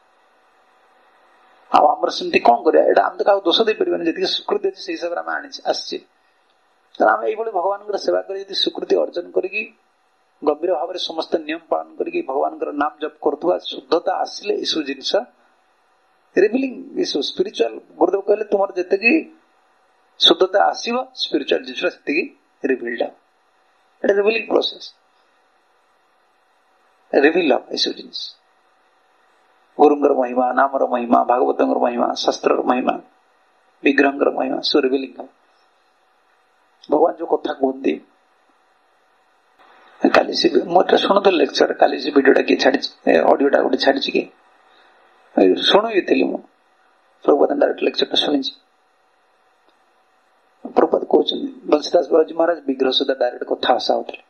ଆଉ ଆମର ସେମିତି କଣ କରିବା? ଏଇଟା ଆମେ ତ କାହାକୁ ଦୋଷ ଦେଇପାରିବାନି, ଯେତିକି ସ୍ୱୀକୃତି ଅଛି ସେଇ ହିସାବରେ ଆମେ ଆସିଛେ। ତେଣୁ ଆମେ ଏଇଭଳି ଭଗବାନଙ୍କର ସେବା କରି ଯଦି ସ୍ୱୀକୃତି ଅର୍ଜନ କରିକି ଗମ୍ଭୀର ଭାବରେ ସମସ୍ତ ନିୟମ ପାଳନ କରିକି ଭଗବାନଙ୍କର ନାମ ଜପ କରୁଥିବା, ଶୁଦ୍ଧତା ଆସିଲେ ଏସବୁ ଜିନିଷ ରିଭିଲିଂ, ଏସବୁ ସ୍ପିରିଚୁଆଲ। ଗୁରୁଦେବ କହିଲେ ତୁମର ଯେତିକି ଶୁଦ୍ଧତା ଆସିବ, ସ୍ପିରିଚୁଆଲ ଜିନିଷ ସେତିକି ରିଭିଲ୍ଡ ହେବ। ଏଟା ରିଭିଲିଂ ପ୍ରୋସେସ। ରିଭିଲ ହବ ଏସବୁ ଜିନିଷ। ଗୁରୁଙ୍କର ମହିମା, ନାମର ମହିମା, ଭାଗବତଙ୍କର ମହିମା, ଶାସ୍ତ୍ରର ମହିମା, ବିଗ୍ରହଙ୍କର ମହିମା, ସବୁ ରିଭିଲିଂ ହବ। ଭଗବାନ ଯୋଉ କଥା କୁହନ୍ତି, କାଲି ସେ ମୁଁ ଏଟା ଶୁଣୁଥିଲି ଲେକ୍ଚର, କାଲି ସେ ଭିଡିଓଟା କିଏ ଛାଡିଛି, ଅଡିଓଟା ଗୋଟେ ଛାଡିଛି କି ଶୁଣୁଥିଲି ମୁଁ। ପ୍ରଭୁପାଦ ଡାଇରେକ୍ଟ ଲେକ୍ଚରଟା ଶୁଣିଛି। ପ୍ରଭୁପାଦ କହୁଛନ୍ତି, ବଂଶୀଦାସ ବାବାଜୀ ମହାରାଜ ବିଗ୍ରହ ସହିତ ଡାଇରେକ୍ଟ କଥା ଭାଷା ହଉଥିଲେ।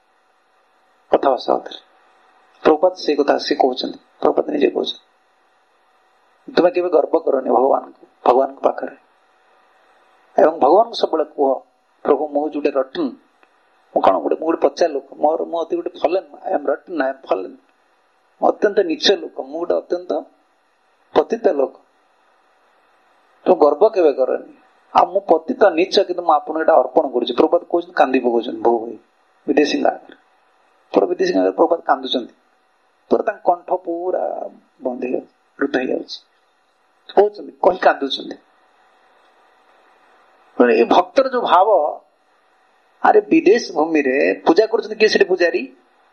ପ୍ରଭୁପାଦ ସେଇ କଥା ସେ କହୁଛନ୍ତି, ପ୍ରଭୁପାଦ ନିଜେ କହୁଛନ୍ତି, ତୁମେ କେବେ ଗର୍ବ କରନି ଭଗବାନଙ୍କ ପାଖରେ, ଏବଂ ଭଗବାନଙ୍କୁ ସବୁବେଳେ କୁହ, ପ୍ରଭୁ ମୁଁ ଯୋଉଟେ ରଟନ୍, ମୁଁ ଗୋଟେ ପଚା ଲୋକ, ମୁଁ ଅତି ଗୋଟେ fallen, I am rotten, I am fallen, ମୁଁ ଅତ୍ୟନ୍ତ ନୀଚ ଲୋକ, ମୁଁ ଗୋଟେ ଅତ୍ୟନ୍ତ ପତିତ ଲୋକ। ତୁମେ ଗର୍ବ କେବେ କରନି। ଆଉ ମୁଁ ପତିତ ନୀଚ, କିନ୍ତୁ ମୁଁ ଆପଣଙ୍କୁ ଏଟା ଅର୍ପଣ କରୁଛି। ପ୍ରଭୁପାଦ କହୁଛନ୍ତି, କାନ୍ଦି ପକଉଛନ୍ତି ବହୁ ହୋଇ ବିଦେଶୀଙ୍କ ଆଗରେ। ପୁରା ବିଦେଶୀଙ୍କ ଆଗରେ ପ୍ରଭୁପାଦ କାନ୍ଦୁଛନ୍ତି, ପୁରା ତାଙ୍କ କଣ୍ଠ ପୁରା ବନ୍ଦ ହେଇଯାଉଛି, ରୁଦ୍ଧ ହେଇଯାଉଛି, କହୁଛନ୍ତି, କହି କାନ୍ଦୁଛନ୍ତି। ଏ ଭକ୍ତର ଯୋଉ ଭାବ, ଆରେ ବିଦେଶ ଭୂମିରେ ପୂଜା କରୁଛନ୍ତି କିଏ? ସେଠି ପୂଜାରୀ,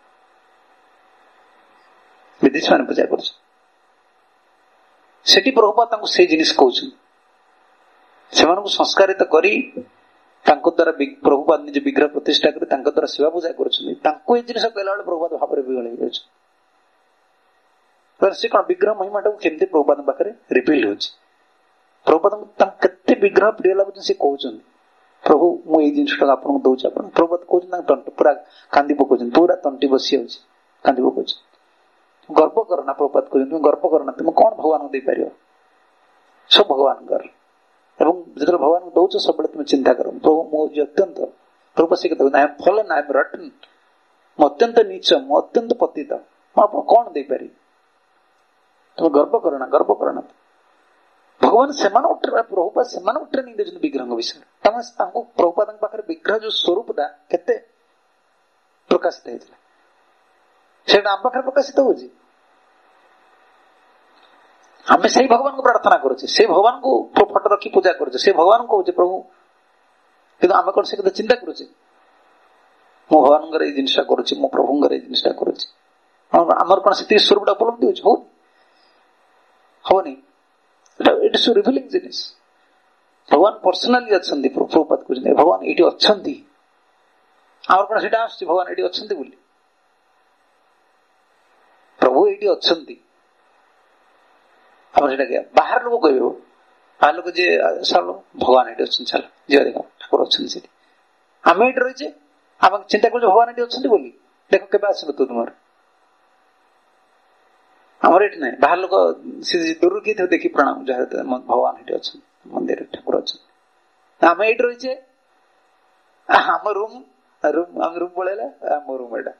ବିଦେଶୀ ମାନେ ପୂଜା କରୁଛନ୍ତି। ସେଠି ପ୍ରଭୁପାଦ ତାଙ୍କୁ ସେଇ ଜିନିଷ କହୁଛନ୍ତି। ସେମାନଙ୍କୁ ସଂସ୍କାରିତ କରି ତାଙ୍କ ଦ୍ୱାରା ପ୍ରଭୁପାଦ ନିଜ ବିଗ୍ରହ ପ୍ରତିଷ୍ଠା କରି ତାଙ୍କ ଦ୍ୱାରା ସେବା ପୂଜା କରୁଛନ୍ତି। ତାଙ୍କୁ ଏଇ ଜିନିଷ କହିଲା ବେଳେ ପ୍ରଭୁପାଦ ଭାବରେ ବିଗଳ ହେଇଯାଉଛି। ସେ କଣ ବିଗ୍ରହ ମହିମାଟାକୁ କେମିତି ପ୍ରଭୁପାଦଙ୍କ ପାଖରେ ରିଭିଲ୍ ହଉଛି। ପ୍ରଭୁପାଦଙ୍କୁ ତାଙ୍କୁ କେତେ ବିଗ୍ରହ ପ୍ରିୟ ଲାଗୁଛନ୍ତି, ସେ କହୁଛନ୍ତି, ପ୍ରଭୁ ମୁଁ ଏଇ ଜିନିଷଟା ଆପଣଙ୍କୁ ଦଉଛି। ଆପଣ ପ୍ରଭୁପାଦ କହୁଛନ୍ତି, ତାଙ୍କ ତଣ୍ଟି ପୁରା କାନ୍ଦି ପକଉଛନ୍ତି, ପୁରା ତଣ୍ଟି ବସି ଯାଉଛି, କାନ୍ଦି ପକଉଛନ୍ତି। ଗର୍ବ କର ନା, ପ୍ରଭୁପାଦ କହୁଛନ୍ତି, ତୁମେ ଗର୍ବ କର ନା, ତୁମେ କଣ ଭଗବାନଙ୍କୁ ଦେଇପାରିବ? ସବୁ ଭଗବାନଙ୍କର। ଏବଂ ଯେତେବେଳେ ଭଗବାନଙ୍କୁ ଦଉଛ, ସବୁବେଳେ ତୁମେ ଚିନ୍ତା କର, ପ୍ରଭୁ ମୁଁ ଅତ୍ୟନ୍ତ, ପ୍ରଭୁ ସେ କଥା I am fallen, I am rotten, ମୁଁ ଅତ୍ୟନ୍ତ ନୀଚ, ମୁଁ ଅତ୍ୟନ୍ତ ପତିତ, ମୁଁ ଆପଣ କଣ ଦେଇପାରିବି? ତୁମେ ଗର୍ବ କର ନା। ଭଗବାନ ପ୍ରଭୁପାଦ ସେମାନଙ୍କୁ ଟ୍ରେନିଂ ଦେଇଛନ୍ତି ବିଗ୍ରହଙ୍କ ବିଷୟରେ। ତାଙ୍କୁ ପ୍ରଭୁପାଦଙ୍କ ପାଖରେ ବିଗ୍ରହ ଯୋଉ ସ୍ୱରୂପଟା କେତେ ପ୍ରକାଶିତ ହେଇଥିଲା, ସେଇଟା ଆମ ପାଖରେ ପ୍ରକାଶିତ ହଉଛି। ଆମେ ସେଇ ଭଗବାନଙ୍କୁ ପ୍ରାର୍ଥନା କରୁଛେ, ସେଇ ଭଗବାନଙ୍କୁ ଫଟୋ ରଖି ପୂଜା କରୁଛେ, ସେଇ ଭଗବାନଙ୍କୁ କହୁଛେ ପ୍ରଭୁ, କିନ୍ତୁ ଆମେ କଣ ସେ କଥା ଚିନ୍ତା କରୁଛେ? ମୁଁ ଭଗବାନଙ୍କର ଏଇ ଜିନିଷଟା କରୁଛି, ମୁଁ ପ୍ରଭୁଙ୍କର ଏଇ ଜିନିଷଟା କରୁଛି। ଆମର କଣ ସେତିକି ସ୍ୱରୂପଟା ଉପଲବ୍ଧି ହଉଛି? ହବନି। ଏଇଟା ସବୁ ରିଭିଲିଂ ଜିନିଷ। ଭଗବାନ ପର୍ସନାଲି ଅଛନ୍ତି। ପ୍ରଭୁପାଦ କହୁଛନ୍ତି ଭଗବାନ ଏଇଠି ଅଛନ୍ତି। ଆମର କଣ ସେଇଟା ଆସୁଛି ଭଗବାନ ଏଇଠି ଅଛନ୍ତି ବୋଲି? ପ୍ରଭୁ ଏଇଠି ଅଛନ୍ତି, ଆମର ସେଇଟା ବାହାର ଲୋକ କହିବେ, ବାହାର ଲୋକ ଯିଏ ଭଗବାନ ଏଇଠି ଅଛନ୍ତି, ଚାଲ ଯିବା ଦେଖ ଠାକୁର ଅଛନ୍ତି ସେଠି। ଆମେ ଏଇଠି ରହିଛେ, ଆମେ ଚିନ୍ତା କରୁଛେ ଭଗବାନ ଏଇଠି ଅଛନ୍ତି ବୋଲି। ଦେଖ କେବେ ଆସିବ ତୁ ତୁମର ଆମର ଏଠି ନାହିଁ, ବାହାର ଲୋକ ଦୂରରୁ କିଏ ଦେଖି ପ୍ରଣାମ ଭଗବାନ ଏଠି ଅଛନ୍ତି, ମନ୍ଦିର ଠାକୁର ଅଛନ୍ତି। ଆମେ ଏଇଠି ରହିଛେ, ଆମ ରୁମ ଆମେ ରୁମ ପଳେଇଲା, ଆମ ରୁମ ଏଇଟା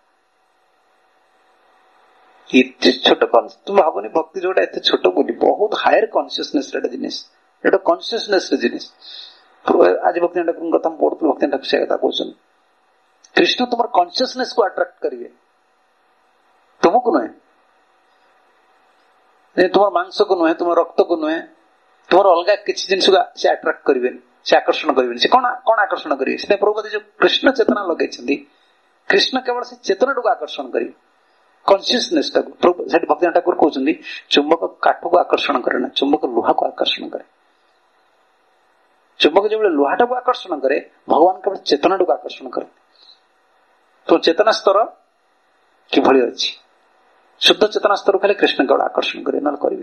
ଏତେ ଛୋଟ। ତୁ ଭାବୁନି ଭକ୍ତି ଯୋଉଟା ଏତେ ଛୋଟ ବୋଲି, ବହୁତ ହାୟର କନସିୟସନେସ ଜିନିଷ, ଏଟା କନସିୟସନେସ ଜିନିଷ। ଆଜି ଭକ୍ତି ଠାକୁରଙ୍କ କଥା ମୁଁ ପଢୁଥିଲି, ଭକ୍ତି ଠାକୁର ସେ କଥା କହୁଛନ୍ତି, କୃଷ୍ଣ ତୁମର କନସିୟସନେସ କୁ ଆଟ୍ରାକ୍ଟ କରିବେ, ତୁମକୁ ନୁହେଁ, ତୁମର ମାଂସକୁ ନୁହେଁ, ତୁମର ରକ୍ତକୁ ନୁହେଁ, ତୁମର ଅଲଗା କିଛି ଜିନିଷକୁ ସେ ଆଟ୍ରାକ୍ଟ କରିବେନି, ସେ ଆକର୍ଷଣ କରିବେନି। ସେ କଣ ଆକର୍ଷଣ କରିବେ? ସେଥିପାଇଁ ପ୍ରଭୁ ଯୋଉ କୃଷ୍ଣ ଚେତନା ଲଗେଇଛନ୍ତି, କୃଷ୍ଣ କେବଳ ସେ ଚେତନାଟାକୁ ଆକର୍ଷଣ କରିବେ, କନସିୟସନେସ ଟାକୁ। ସେଠି ଭକ୍ତି ଠାକୁର କହୁଛନ୍ତି ଚୁମ୍ବକ କାଠକୁ ଆକର୍ଷଣ କରେ ନା, ଚୁମ୍ବକ ଲୁହାକୁ ଆକର୍ଷଣ କରେ। ଚୁମ୍ବକ ଯେଭଳି ଲୁହାଟାକୁ ଆକର୍ଷଣ କରେ, ଭଗବାନ କେବଳ ଚେତନାଟାକୁ ଆକର୍ଷଣ କରେ। ତ ଚେତନା ସ୍ତର କିଭଳି ଅଛି, ଶୁଦ୍ଧ ଚେତନା ସ୍ତର ଖାଲି କୃଷ୍ଣ କେବଳ ଆକର୍ଷଣ କରିବେ, ନହେଲେ କରିବେ।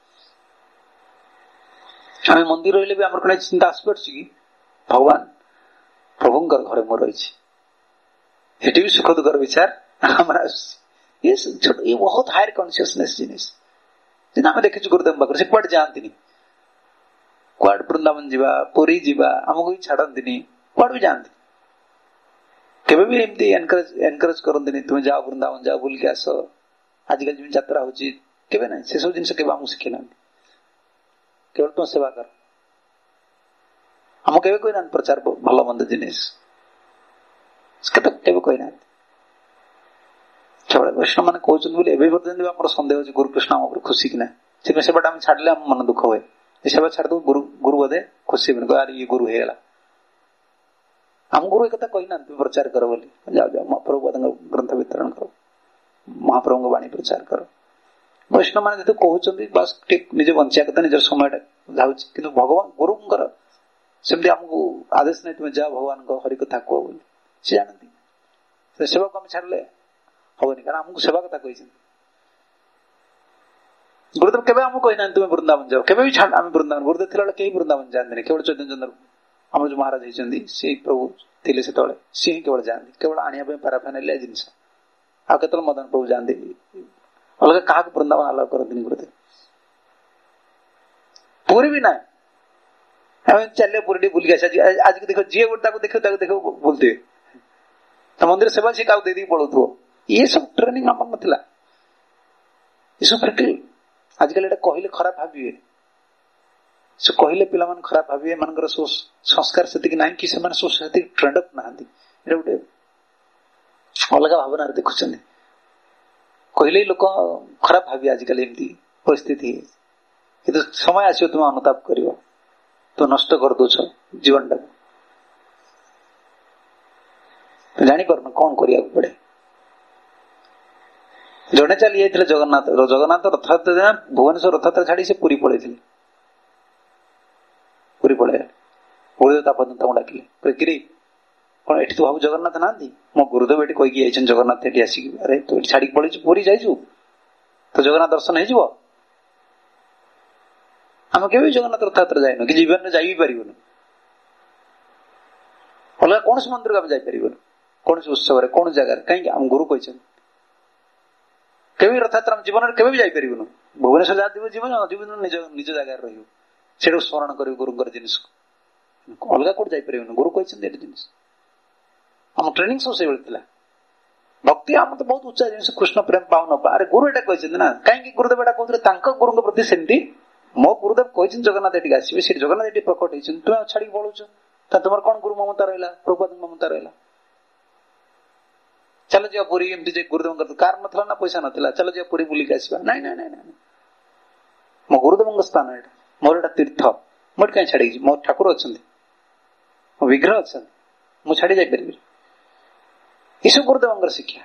ଆମେ ମନ୍ଦିର ରହିଲେ ବି ଆମର କଣ ଚିନ୍ତା ଆସିପାରୁଛି କି ଭଗବାନ ପ୍ରଭୁଙ୍କର ଘରେ ମୁଁ ରହିଛି, ଏଠି ବି ସୁଖ ଦୁଃଖର ବିଚାର ଆମର ଆସୁଛି। ये बहुत हायर कॉन्शियसनेस जिनिस ଆମେ ଦେଖିଛୁ ଗୁରୁଦେବ ପାଖରେ, ସେ କୁଆଡେ ଯାଆନ୍ତିନି, କୁଆଡେ ବୃନ୍ଦାବନ ଯିବା, ପୁରୀ ଯିବା ଆମକୁ ବି ଛାଡନ୍ତିନି, କୁଆଡେ ବି ଯାଆନ୍ତି, କେବେ ବି ଏମିତି ଏନକରେଜ କରନ୍ତିନି ତୁମେ ଯାଅ ବୃନ୍ଦାବନ ଯାଅ ବୁଲିକି ଆସ, ଆଜିକାଲି ଯେମିତି ଯାତ୍ରା ହଉଛି, କେବେ ନାହିଁ। ସେସବୁ ଜିନିଷ କେବେ ଆମକୁ ଶିଖେଇ ନାହାନ୍ତି, କେବଳ ତୁମ ସେବା କର। ଆମକୁ କେବେ କହିନାହାନ୍ତି ପ୍ରଚାର ଭଲ ମନ୍ଦ ଜିନିଷ, କେବେ କହିନାହାନ୍ତି। କେବଳ ବୈଷ୍ଣବ ମାନେ କହୁଛନ୍ତି ବୋଲି ଏବେ ପର୍ଯ୍ୟନ୍ତ ଆମର ସନ୍ଦେହ ଅଛି ଗୁରୁକୃଷ୍ଣ ଆମ ଉପରେ ଖୁସି କି ନାହିଁ। ସେଥିପାଇଁ ସେବାଟା ଆମେ ଛାଡିଲେ ଆମ ମନ ଦୁଃଖ ହୁଏ, ଏ ସେବା ଛାଡିଦବୁ ଗୁରୁ ବୋଧେ ଖୁସି ହେବେନି, ଆରେ ଇଏ ଗୁରୁ ହେଇଗଲା। ଆମ ଗୁରୁ ଏକଥା କହିନାହାନ୍ତି ପ୍ରଚାର କର ବୋଲି, ଯାଅ ଯାଅ ମହାପ୍ରଭୁଙ୍କ ଗ୍ରନ୍ଥ ବିତରଣ କର, ମହାପ୍ରଭୁଙ୍କ ବାଣୀ ପ୍ରଚାର କର। ବୈଷ୍ଣବ ମାନେ ଯେହେତୁ କହୁଛନ୍ତି ବାସ୍ ଠିକ ନିଜେ ବଞ୍ଚିବା କଥା, ନିଜର ସମୟଟା ଯାଉଛି, କିନ୍ତୁ ଭଗବାନ ଗୁରୁଙ୍କର ସେମିତି ଆମକୁ ଆଦେଶ ନାହିଁ ତୁମେ ଯାଅ ଭଗବାନଙ୍କ ହରି କଥା କୁହ ବୋଲି, ସେ ଜାଣନ୍ତି। ସେ ସେବାକୁ ଆମେ ଛାଡିଲେ ହବନି, କାରଣ ଆମକୁ ସେବା କଥା କହିଛନ୍ତି। ଗୁରୁଦେବ କେବେ ଆମକୁ କହିନାହାନ୍ତି ତୁମେ ବୃନ୍ଦାବନ ଯାଅ, କେବେ ବି ଆମେ ବୃନ୍ଦାବନ, ଗୁରୁଦେବ ଥିଲାବେଳେ କେହି ବୃନ୍ଦାବନ ଯାଆନ୍ତିନି, କେବଳ ଚୈତନ୍ୟ ଚନ୍ଦ୍ର ଆମର ଯୋଉ ମହାରାଜ ହେଇଛନ୍ତି ସେଇ ପ୍ରଭୁ ଥିଲେ ସେତେବେଳେ, ସିଏ ହିଁ କେବଳ ଯାଆନ୍ତି, କେବଳ ଆଣିବା ପାଇଁ ପାରାଫାର୍ନାଲିଆ ଜିନିଷ। ଆଉ କେତେବେଳେ ମଦନ ପ୍ରଭୁ ଯାଆନ୍ତି, ଅଲଗା କାହାକୁ ବୃନ୍ଦାବନ ଆଲାଉ କରନ୍ତିନି ଗୁରୁଦେବ। ପୁରୀ ବି ନାହିଁ, ଆମେ ଚାଲିଲେ ପୁରୀ ଟିକେ ବୁଲିକି ଆସିବା, ଆଜିକୁ ଦେଖ ଯିଏ ଗୋଟେ ତାକୁ ଦେଖ ବୁଲୁଥିବେ, ତା ମନ୍ଦିର ସେବା ସିଏ କାହାକୁ ଦେଇଦେଇକି ପଳଉଥିବ। ଇଏ ସବୁ ଟ୍ରେନିଂ ଆମର ନଥିଲା, ଏସବୁ ପ୍ରାକ୍ଟିକାଲ। ଆଜିକାଲି ଏଟା କହିଲେ ଖରାପ ଭାବିବେ, ସେ କହିଲେ ପିଲାମାନେ ଖରାପ ଭାବିବେ, ଏମାନଙ୍କର ସଂସ୍କାର ସେତିକି ନାହିଁ କି ସେମାନେ ସେତିକି ଟ୍ରେଣ୍ଡ ଅପ୍ ନାହାନ୍ତି, ଏଟା ଗୋଟେ ଅଲଗା ଭାବନାରେ ଦେଖୁଛନ୍ତି। କହିଲେ ଲୋକ ଖରାପ ଭାବିବେ, ଆଜିକାଲି ଏମିତି ପରିସ୍ଥିତି। କିନ୍ତୁ ସମୟ ଆସିବ ତୁମେ ଅନୁତାପ କରିବ, ତ ନଷ୍ଟ କରିଦଉଛ ଜୀବନଟାକୁ, ଜାଣିପାରୁନ କଣ କରିବାକୁ ପଡେ। ଜଣେ ଚାଲି ଯାଇଥିଲେ ଜଗନ୍ନାଥ ରଥଯାତ୍ରା ଦିନ, ଭୁବନେଶ୍ୱର ରଥଯାତ୍ରା ଛାଡି ସେ ପୁରୀ ପଳେଇଥିଲେ, ପୁରୀ ପଳେଇଲେ। ଗୁରୁଦେବ ତା ପର୍ଯ୍ୟନ୍ତ ତାଙ୍କୁ ଡାକିଲେ, କିରି କଣ ଏଠି ତୁ ଭାବୁ ଜଗନ୍ନାଥ ନାହାନ୍ତି? ମୋ ଗୁରୁଦେବ ଏଠି କହିକି ଯାଇଛନ୍ତି ଜଗନ୍ନାଥ ଏଠି ଆସିକି, ଆରେ ତୁ ଏଠି ଛାଡିକି ପଳେଇଛୁ, ପୁରୀ ଯାଇଛୁ, ତ ଜଗନ୍ନାଥ ଦର୍ଶନ ହେଇଯିବ। ଆମେ କେବେ ଜଗନ୍ନାଥ ରଥଯାତ୍ରା ଯାଇନୁ, କି ଜୀବନରେ ଯାଇ ବି ପାରିବୁନି, ଅଲଗା କୌଣସି ମନ୍ଦିରକୁ ଆମେ ଯାଇପାରିବୁନି, କୌଣସି ଉତ୍ସବରେ, କୌଣସି ଜାଗାରେ। କାହିଁକି? ଆମ ଗୁରୁ କହିଛନ୍ତି। କେବେ ରଥଯାତ୍ରା ଜୀବନରେ କେବେ ବି ଯାଇପାରିବୁନୁ। ଭୁବନେଶ୍ୱର ଯାହା ଜୀବନ ନିଜ ଜାଗାରେ ରହିବୁ, ସେଠୁ ସ୍ମରଣ କରିବୁ ଗୁରୁଙ୍କର ଜିନିଷକୁ, ଅଲଗା କୋଉଠି ଯାଇପାରିବୁନି। ଗୁରୁ କହିଛନ୍ତି ଏଠି ଜିନିଷ, ଆମ ଟ୍ରେନିଂ ସବୁ ସେଇଭଳି ଥିଲା। ଭକ୍ତି ଆମର ତ ବହୁତ ଉଚ୍ଚା ଜିନିଷ, କୃଷ୍ଣ ପ୍ରେମ ପାଉନ ପା, ଆରେ ଗୁରୁ ଏଟା କହିଛନ୍ତି ନା। କାହିଁକି ଗୁରୁଦେବ ଏଟା କହୁଥିଲେ? ତାଙ୍କ ଗୁରୁଙ୍କ ପ୍ରତି ସେମିତି, ମୋ ଗୁରୁଦେବ କହିଛନ୍ତି ଜଗନ୍ନାଥ ଏଠିକି ଆସିବେ, ସେଠି ଜଗନ୍ନାଥ ଏଠି ପ୍ରକଟ ହେଇଛନ୍ତି, ତୁମେ ଛାଡିକି ପଳଉଛ, ତୁମର କଣ ଗୁରୁ ମମତା ରହିଲା, ପ୍ରଭୁପାଦଙ୍କ ମମତା ରହିଲା? ଚାଲ ଯିବା ପୁରୀ, ଏମିତି ଯେ ଗୁରୁଦେବଙ୍କର କାର ନଥିଲା ନା ପଇସା ନଥିଲା, ଚାଲ ଯିବା ପୁରୀ ବୁଲିକି ଆସିବା। ନାଇଁ ନାଇଁ ନାଇଁ ନାଇଁ, ମୋ ଗୁରୁଦେବଙ୍କ ସ୍ଥାନ ଏଇଟା, ମୋର ଏଇଟା ତୀର୍ଥ, ମୁଁ ଏଠି କାହିଁ ଛାଡିକି ଯିବି? ମୋ ଠାକୁର ଅଛନ୍ତି, ମୋ ବିଗ୍ରହ ଅଛନ୍ତି, ମୁଁ ଛାଡି ଯାଇପାରିବି? ଏସବୁ ଗୁରୁଦେବଙ୍କର ଶିକ୍ଷା।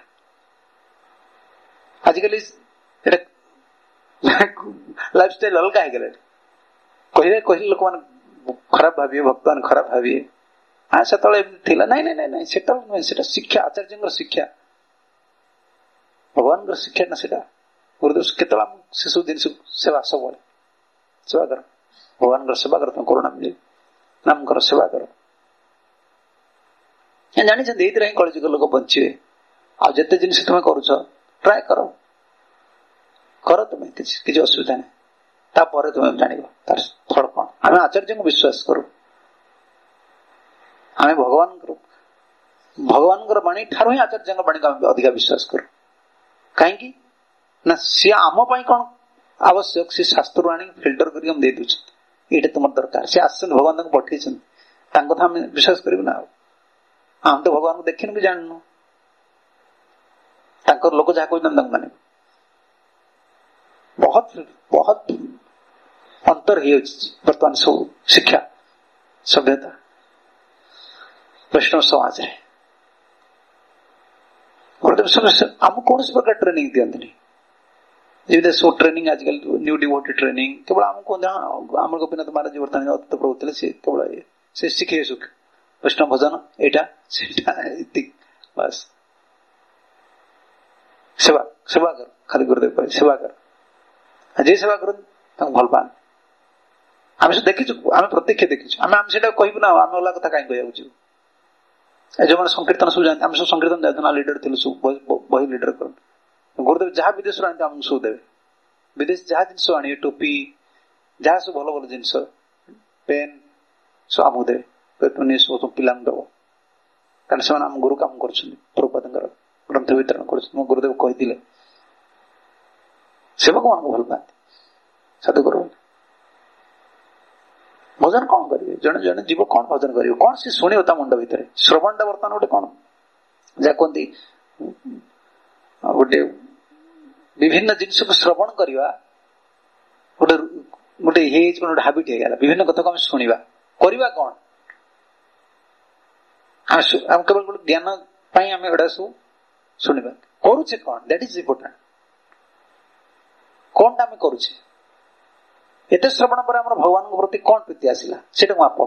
ଆଜିକାଲି ଏଟା ଲାଇଫଷ୍ଟାଇଲ ଅଲଗା ହେଇଗଲା। କହିଲେ ଲୋକମାନେ ଖରାପ ଭାବିବେ, ଭକ୍ତମାନେ ଖରାପ ଭାବିବେ, ସେତେବେଳେ ଏମିତି ଥିଲା। ନାଇଁ ନାଇଁ ନାଇଁ ନାଇଁ, ସେଟା ନୁହେଁ, ସେଟା ଶିକ୍ଷା, ଆଚାର୍ଯ୍ୟଙ୍କର ଶିକ୍ଷା, ଭଗବାନଙ୍କର ଶିକ୍ଷା ନା ସେଟା। ଗୁରୁଦେବ କେତେବେଳେ ଆମ ସେସବୁ ଜିନିଷ ସେବା, ସବୁବେଳେ ସେବା କର, ଭଗବାନଙ୍କର ସେବା କର, ତମ କରୁଣା ମିଳିବ, ନାମଙ୍କର ସେବା କର। ଜାଣିଛନ୍ତି ଏଇଥିରେ ହିଁ କଳିଯୁଗ ଲୋକ ବଞ୍ଚିବେ। ଆଉ ଯେତେ ଜିନିଷ ତମେ କରୁଛ ଟ୍ରାଏ କର, कर तुम किसी असुविधा नहीं तापर तुम जान तार फल कौन आम आचार्य को विश्वास करू आम भगवान बाणी ठार ही आचार्य बाणी को अधिक विश्वास करू कहीं ना सी आम कौन आवश्यक सी शास्त्र आनी फिल्टर कर दे ये तुम दरकार सी आस भगवान पठे कथा विश्वास करूँ ना आम तो भगवान को देखने भी जानू लोक जहाँ कहते माने बहुत बहुत अंतर ही बर्तमान सब शिक्षा सभ्यता वैष्णव समाज है आम कौन प्रकार ट्रेनिंग दिखती जमी सो ट्रेनिंग आजकल न्यू डिवोटी ट्रेनिंग केवल आमको आम गोपीनाथ महाराज बर्तमान अतीत प्रभु थे सी केवल से शिखे सुख वैष्णव भजन एटा बस सेवा सेवा कर खाली गुरुदेव सेवा कर जे सेवा कर भल पान आम से देखी आम प्रत्यक्ष देखी आम कहू ना आम अलग कथा कहीं कहू जो मैंने संकीर्तन सब जानते आम सब संकीर्तन जाते लीडर थे सब बही लीडर कर गुरुदेव जहाँ विदेश आनते आमको सब देवे विदेश जहाँ जिन आने टोपी जहाँ सब भल भल जिन पेन सब आमको देवे तुम सब पिला दब कारण से आम गुरु काम कर ग्रंथ वितरण कर गुरुदेव कही सेवक मान भल पाती सतगुरु भजन कौन करेंगे जड़े जड़े जीव कौन भजन कर कौन सी शुणी मुंड भितर श्रवण बर्तमान गोटे कौन जहाँ कहते गोटे विभिन्न जिनस को श्रवण करवा गोटे गोटे गोटे हाबिट हो गला विभिन्न कथा को आम शुणा करवा कौन आम केवल गोटे ज्ञान आम एटा सब शुणा करुचे कौन दैट इज इम्पोर्टेंट कौन आम करुचे एत श्रवण पर भगवान प्रति कौन प्रीति आसला से माप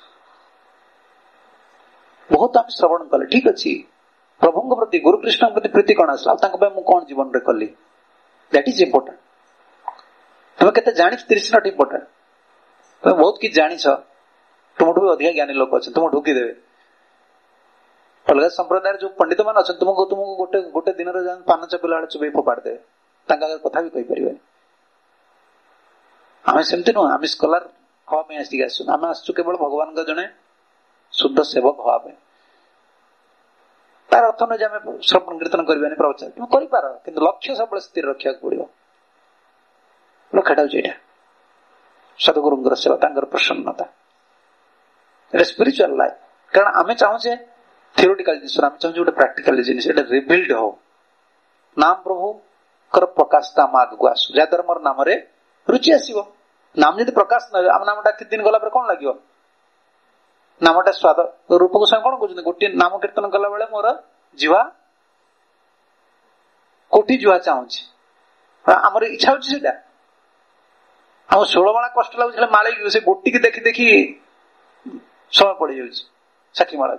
बहुत आम श्रवण कले ठीक अच्छे प्रभु प्रति गुरुकृष्ण प्रति प्रीति कौन आसला कौन जीवन में कली दैट इज इम्पोर्टेंट तुम्हें केते जानी 30 नट इम्पोर्टेंट तुम्हें बहुत किसी जानी तुम भी अधिक ज्ञानी लोग अच्छे तुम ढुकी देवे अलग संप्रदाय जो पंडित मान अच्छा तुमको तुमको गोटे गोटे दिन पान चपेला चुबई फोपाड़ देवे कथा भी कहीपर आम सेमती नुह आम स्कॉलर हवाई आसिक आम आसु केवल भगवान का जड़े शुद्ध सेवक हवाई तार अर्थ नहीं आम श्रवण कीर्तन करवानी प्रवचन तुम कर लक्ष्य सब स्थिर रखा पड़ो लक्ष्यटा हूँ सदगुरु सेवा प्रसन्नता स्पिरिचुअल लाइफ कारण आम चाहूचे थियोरिटिकल जिन आम चाहूँ गोटे प्राक्टिकल जिन रिविल्ड हो नाम प्रभु कर प्रकाश आम आगे आसू जहाद्वारा मोर नाम रुचि आसो नाम जब प्रकाश न आम नामटा कि दिन गला कौन लगे नामटा स्वाद रूप गोस्वामी कौन कहते गोटे नाम कीर्तन कला बेले मोर जीवा कोटी जुआ चाहूँ आमर इच्छा होता आम 16 माला कष्ट लगुच माले से गोटी की देखी देखी समय पड़ जाऊँ साखी माला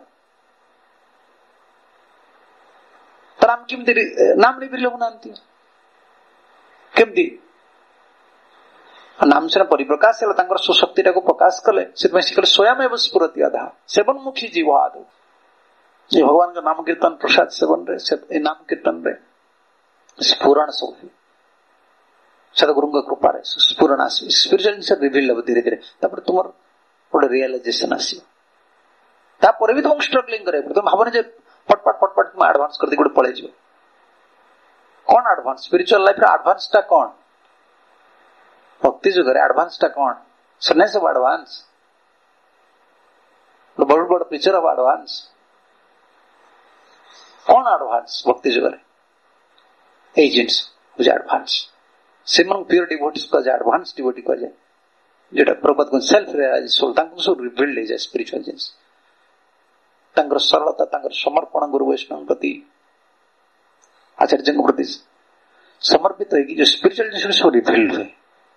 तर आम केमती नाम नहीं फिर ना केमती नाम से परिप्रकाश है सुशक्ति प्रकाश कले स्वयं स्फुरति अधा सेवनमुखी जीव आदो भगवान का नाम कीर्तन प्रसाद सेवन रे नाम कीर्तन रे स्फुरण सब सदगुरु कृपा स्फुरण आस स्पिरिचुअल जिन रिविल हम धीरे धीरे तुम गोटे रियलाइजेशन आसपर भी तुमको स्ट्रगलिंग कर तुम भावना फटफट फटफट तुम आडभांस कर गोटे पलि जाओ कौन आडभांस स्पिरिचुअल लाइफ आडभांस टा कौन भक्ति जुगर एडवांस टा कौन सन्यास ऑफ एडवांस बड़ बड़ पिक्चर ऑफ एडवांस कौन एडवांस भक्ति जुगर एजेंट्स बुझे एडवांस सिमन प्योर डिवोटीज को एडवांस डिवोटी को जाए जेटा प्रभुपाद को सेल्फ रियलाइज सोल तांको सब रिवील्ड हो जाए स्पिरिचुअल जिंस तांकर सरलता तांकर समर्पण गुरु वैष्णव प्रति आचार्य प्रति समर्पित होगी जो स्पिरिचुअल जिंस सब रिवील्ड हुए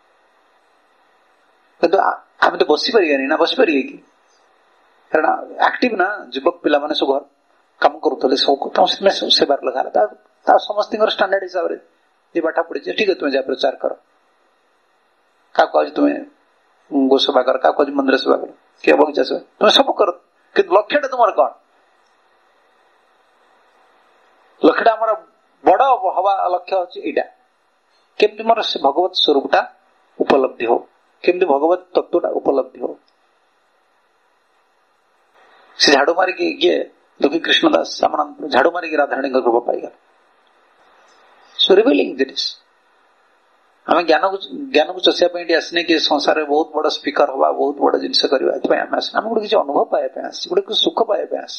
तो आम तो बसी पारे ना बसी पारे कि कारण एक्टिव ना युवक पिला माने सब घर काम करुले सब सेवार लगा समस्त स्टांडर्ड हिसाब से ये पाठ पढ़ी ठीक है तुम्हें जा प्रचार कर क्या कह तुम्हें गो सेवा कर क्या कह मंदिर सेवा कर क्या बगीचा सेवा तुम्हें सब कर कि लक्ष्य तुम कौन लक्ष्य आम बड़ हवा लक्ष्य हूँ यहाँ केमती मोर से भगवत स्वरूपटा उपलब्धि हो, केमती भगवत तत्वटा उपलब्धि हो। से झाड़ू मारिकी किए दुखी कृष्णदास सामना झाड़ू मारिकी राधाराणी कृपा पाइगला। सो रिवीलिंग दिट इज आम ज्ञान को चषिया आसने कि संसार में बहुत बड़ स्पीकर हवा, बहुत बड़ जिनस करवा आम गोटे किसी अनुभव पाइबा गोटे सुख पाइबा आस।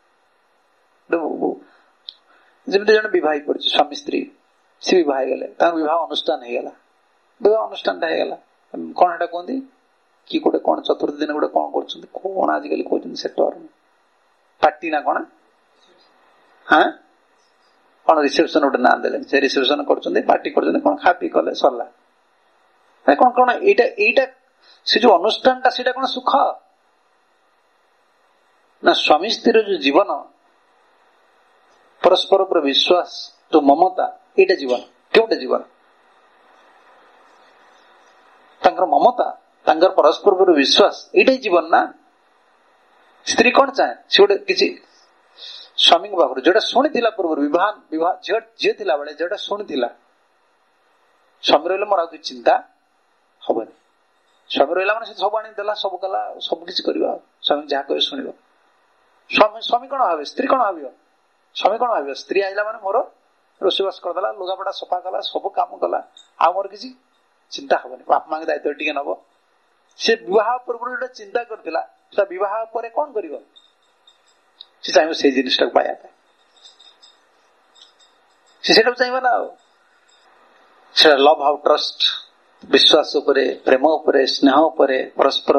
जमी जन बह पड़ी स्वामी स्त्री सी बह गले विवाह अनुष्ठान होगा, विवाह अनुष्ठान होगा कौन एटा कहते कि गोटे कौन चतुर्थ दिन गोटे कौन कर आजिकल कहते से टर्म पार्टी ना कौन हाँ कौन रिसेप्शन गोटे ना दे से रिसेप्शन कर पार्टी कर कौन खा पी कले सरला कौन कौन एटा से जो अनुष्ठान से कौन सुख ना स्वामी स्त्री जो जीवन परस्पर पर विश्वास जो ममता एटा जीवन केउटा जीवन तांकर ममता तांकर परस्पर पर विश्वास एटा जीवन ना। स्त्री कौन चाहे से गोटे किसी स्वामी पाखर जोटा शुणी पूर्व विवाह झी थी बेले जोटा शुणी स्वामी रहा मोर आ चिंता हबनी। स्वामी रहा मैंने सब आनीदेला सब कला सब किसी करवा स्वामी जहाँ कहे शुण स्वामी कौन भावे स्त्री कौन भाव स्वामी कौन भाव स्त्री आइला माने मोर रोषेबास करदेला लुगापटा सफा कला सब काम कला आ मोर किसी चिंता हबनी बाप माँ के दायित्व टिके नब। से विवाह पूर्व जो चिंता करता विवाह पर कौन कर चाहिए से जिनटा पाया से चाहिए ना लव हाउ ट्रस्ट विश्वास उपरे प्रेम उपरे स्नेह उपरे परस्पर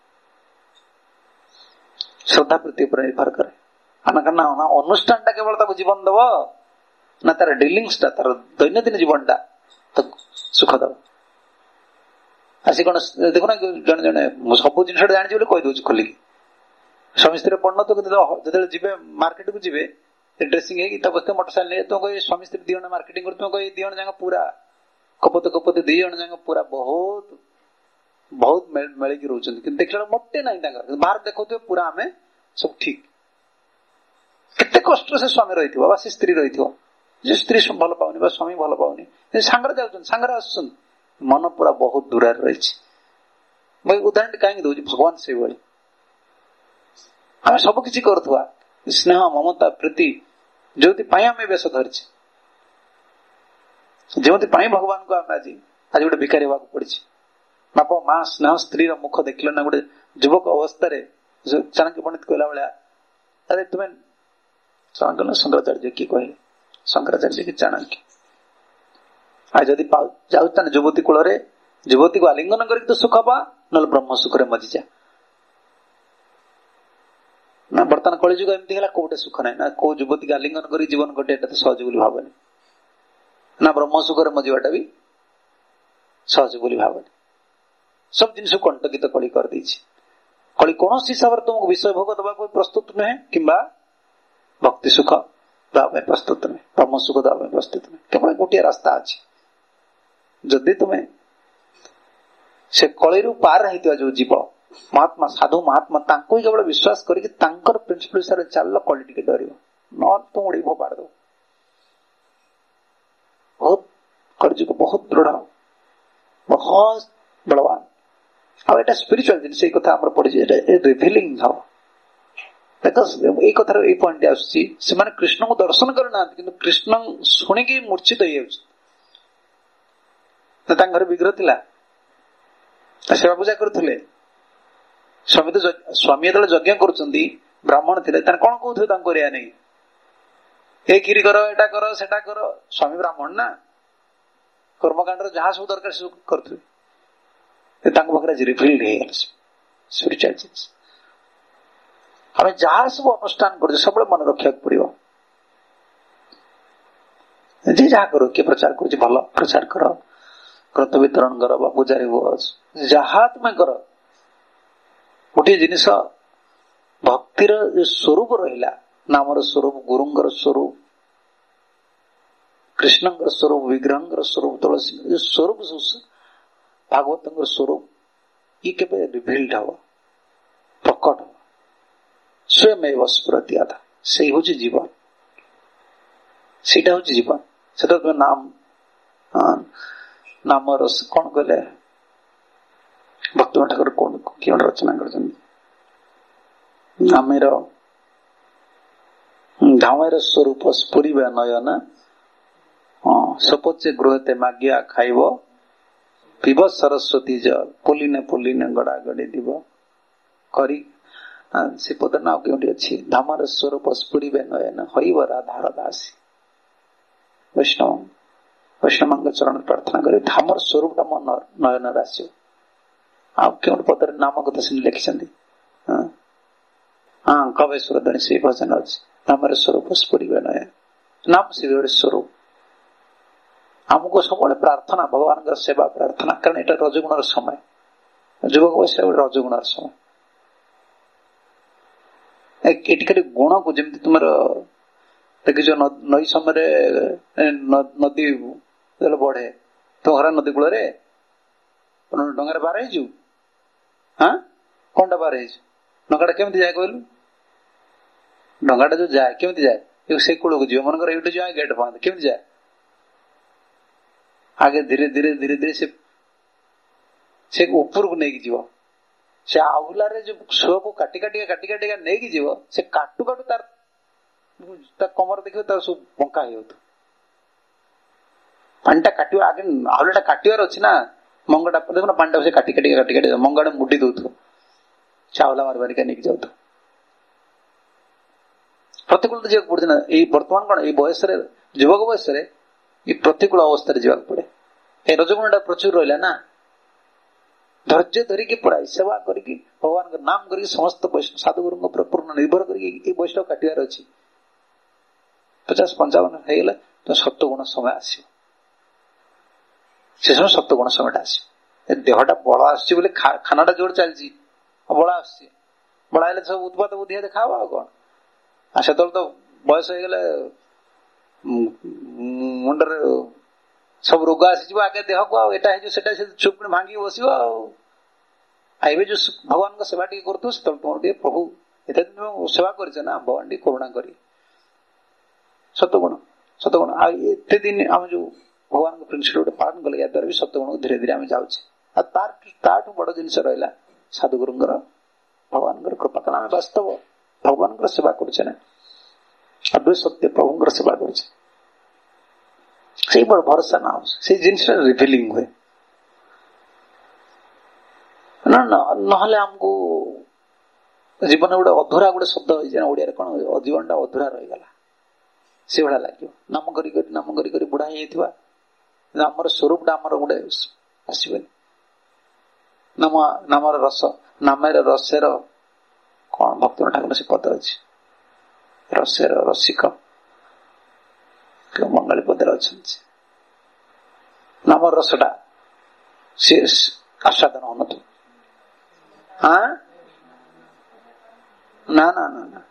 श्रद्धा प्रति पर निर्भर करे। ना अनुष्ठान टा केवल ताको जीवन दब ना तार डिलिंग्स टा तार दैनंदिन जीवन टा तो सुख दब। आसी कौन देखो जन जन सब जिन जानी कही दौर खोलिकी स्वामी स्त्री पढ़न तो जो जी मार्केट को जी ड्रेसिंग है मोटरसाइकिल तुम कह स्वामी स्त्री दी मार्केटिंग कर तुम कह दी जन पूरा कपते दी जन पूरा बहुत बहुत मेलिकी रोचे देखला मोटे ना बाहर देखो पूरा आम सब ठीक केते कष्ट से स्वामी रही से स्त्री रही स्त्री भल पाऊनी स्वामी भल पाऊनी सांगे जाऊँ सांगे आस मन पूरा बहुत दूर रही। उदाहरण कहीं दौर भगवान से भाई आम सब किसी करुवा स्नेह ममता प्रीति जो आम बेश धरी जो भगवान को आम आज गोटे भिखारी होगा पड़ी बाप माँ स्नेह स्त्री मुख देख ना गोटे युवक अवस्था चाणक्य पंडित कहला भाया अरे तुम्हें चाणक्य शंकराचार्य किए कहे शंकराचार्य की चाणक्य आज जदि जाऊ युवती कूल युवती को आलिंगन कर तो सुख पा ना ब्रह्म सुख मजिजा ना बर्तमान कलिजुग एमती है कोटे सुख ना ना को युवती को आलिंगन कर जीवन कटे तो सहज बोली भावनी ना ब्रह्म सुख मजिवाटा भी सहज बोली भावनी सब जिन कंटकित कली कर कली कौन हिसाब से तुमको विषय भोग दवा प्रस्तुत नुहे कि भक्ति सुख दवा प्रस्तुत नुहे ब्रह्म सुख दवा प्रस्तुत नुहे केवल गोटे रास्ता अच्छी जदि तुम्हें से कली पार होता जो जीव महात्मा साधु महात्मा ही केवल विश्वास करके प्रिंसिपल हिसाब से चल कली टे डर न तुम उड़ पार दो बहुत कलिजुग बहुत दृढ़ बहुत बलवान आ एटा स्पिरिचुअल जिन से कथा हमर पड़ी रिवीलिंग हम ये कथार ये पॉइंट आसुची माने कृष्ण को दर्शन करना किंतु कृष्ण शुणिकी मूर्छित हो घर विग्रह थिला सेवा पूजा करुले स्वामी तो स्वामी जो यज्ञ करुचंदी ब्राह्मण थे कौन कहते नहीं ए खीरी कर एटा कर सेटा कर स्वामी ब्राह्मण ना कर्मकांड जहाँ सब दरकार सब करुवे रिफिल्ड स्पिरिचुअल जिनिस आम जहाँ सब अनुष्ठान कर सब मन रखा पड़ो जी जहाँ करो किए प्रचार कर भल प्रचार कर ग्रंथ वितरण कर पूजारी हुआ जहाँ तुम कर गोटे जिनिस भक्तिर जो स्वरूप रहा नामर स्वरूप गुरुंगर स्वरूप कृष्णंकर स्वरूप विग्रहंकर स्वरूप तुलसी जो स्वरूप भागवत स्वरूप ये केवल रिभिल्ड हम प्रकट हम स्वयं स्फुरति आता से हूँ जीवन से हूँ जीवन से तुम नाम नाम रस कौन कहले भक्ति ठाकुर कौन किए रचना कर नामेर धामेर स्वरूप स्फुरिबा नयन सपोचे गृहते मागिया खाइब पीब सरस्वती जल पुलिने पुलिने गड़ा गड़ी दिव करी से पद ना क्योंकि अच्छी धामर स्वरूप स्फुरिबा नयन हईब राधार दासी वैष्णव चरण प्रार्थना करे धामर स्वरूप मो नयन राशि आ क्यों पदर नाम कथा सुन लिखिं हाँ कवेश्वर धनी से भजन अच्छे नाम स्वरूप स्फुरिबा नयन नाम से स्वरूप आमको सब प्रार्थना भगवान सेवा प्रार्थना कारण ये रजगुण समय युवक बयस रजगुण समय ये गुण को जमी तुम देखिज नई समय नदी बढ़े तुम घर नदी कूल डंगार बार हाँ कौन बार डंगाटा केमती जाए कहलु डंगाटा जो जाए केमती जाए से कूल को जी मन ये जाए गेट बंद केमती जाए आगे धीरे धीरे धीरे धीरे से ऊपर को नहीं जीव से आउला रे जो शो को काटी काटी काटी काटी नहीं जीव से काटू काटू तार कमर देखिए तार सब बंका हो पानीटा काट आगे आउलाटा काटार अच्छी ना मंगटा देखो ना पानीटा से काटी काटी काटी काटी मंगाड़े मुड़ी दौ से आउला मार मारिका नहीं जाऊ प्रतिकूल तो जावाक पड़े ना ये बर्तमान कौन ये बयस युवक बयस ये प्रतिकूल अवस्था जावाक पड़े ये रजगुण प्रचुर रहा ना धैर्य धरिकी पढ़ाई सेवा करके भगवान का नाम करके समस्त साधुगुरु पूर्ण निर्भर करके वैष्णव काटार अच्छी 50-55 होगा तो सत्वगुण समय आस समय सत्वगुण समय आस देहटा बल आस खानाटा जोर चलती बल आस बल आए सब उत्पात बुद्धि देखा कौन से तो बयस हो गले मुंडर सब रोग आसी आगे देह को चुप भांगी बस आए जो भगवान का सेवा कर तुम प्रभु एत दिन सेवा कर भगवान टी करुणा कर सत्वगुण सत्वगुण आते दिन आम जो भगवान का प्रिंसिपल पालन कले या द्वारा भी सत्वगुण धीरे धीरे आम जाऊे ताठू बड़ जिन रहा साधुगुरु भगवान कृपा कारण आम वास्तव भगवान सेवा करुचे ना अद्वैत सत्य प्रभु सेवा करुचे से बड़ भरोसा ना से जिनस रिफिलिंग हुए ना आमको जीवन गोटे अधूरा गोटे शब्द ओडिया कौन जीवन टा अधूरा रहीगला से भाया लगे नाम करी बुढ़ा हो नामर स्वरूप आमर गोटे आसबनी नाम रस नामेर रसेर कौन भक्त ठाकुर से पद अच्छी रसेर रसिक मंगली पदर अच्छा नाम रसटा सी आस्वादन होन तो हाँ ना ना ना ना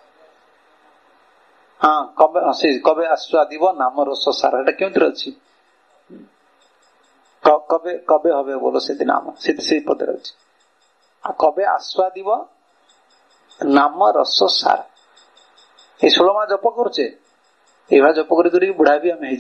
हाँ कबे आस्वादिब नाम रस सारा केमती अच्छी कबे कबे हबे बोलो से नाम से पदर अच्छी कबे आस्वादिब नाम रस सार ये 16 माह जप करुचे ये जप कर बुढ़ा भी आम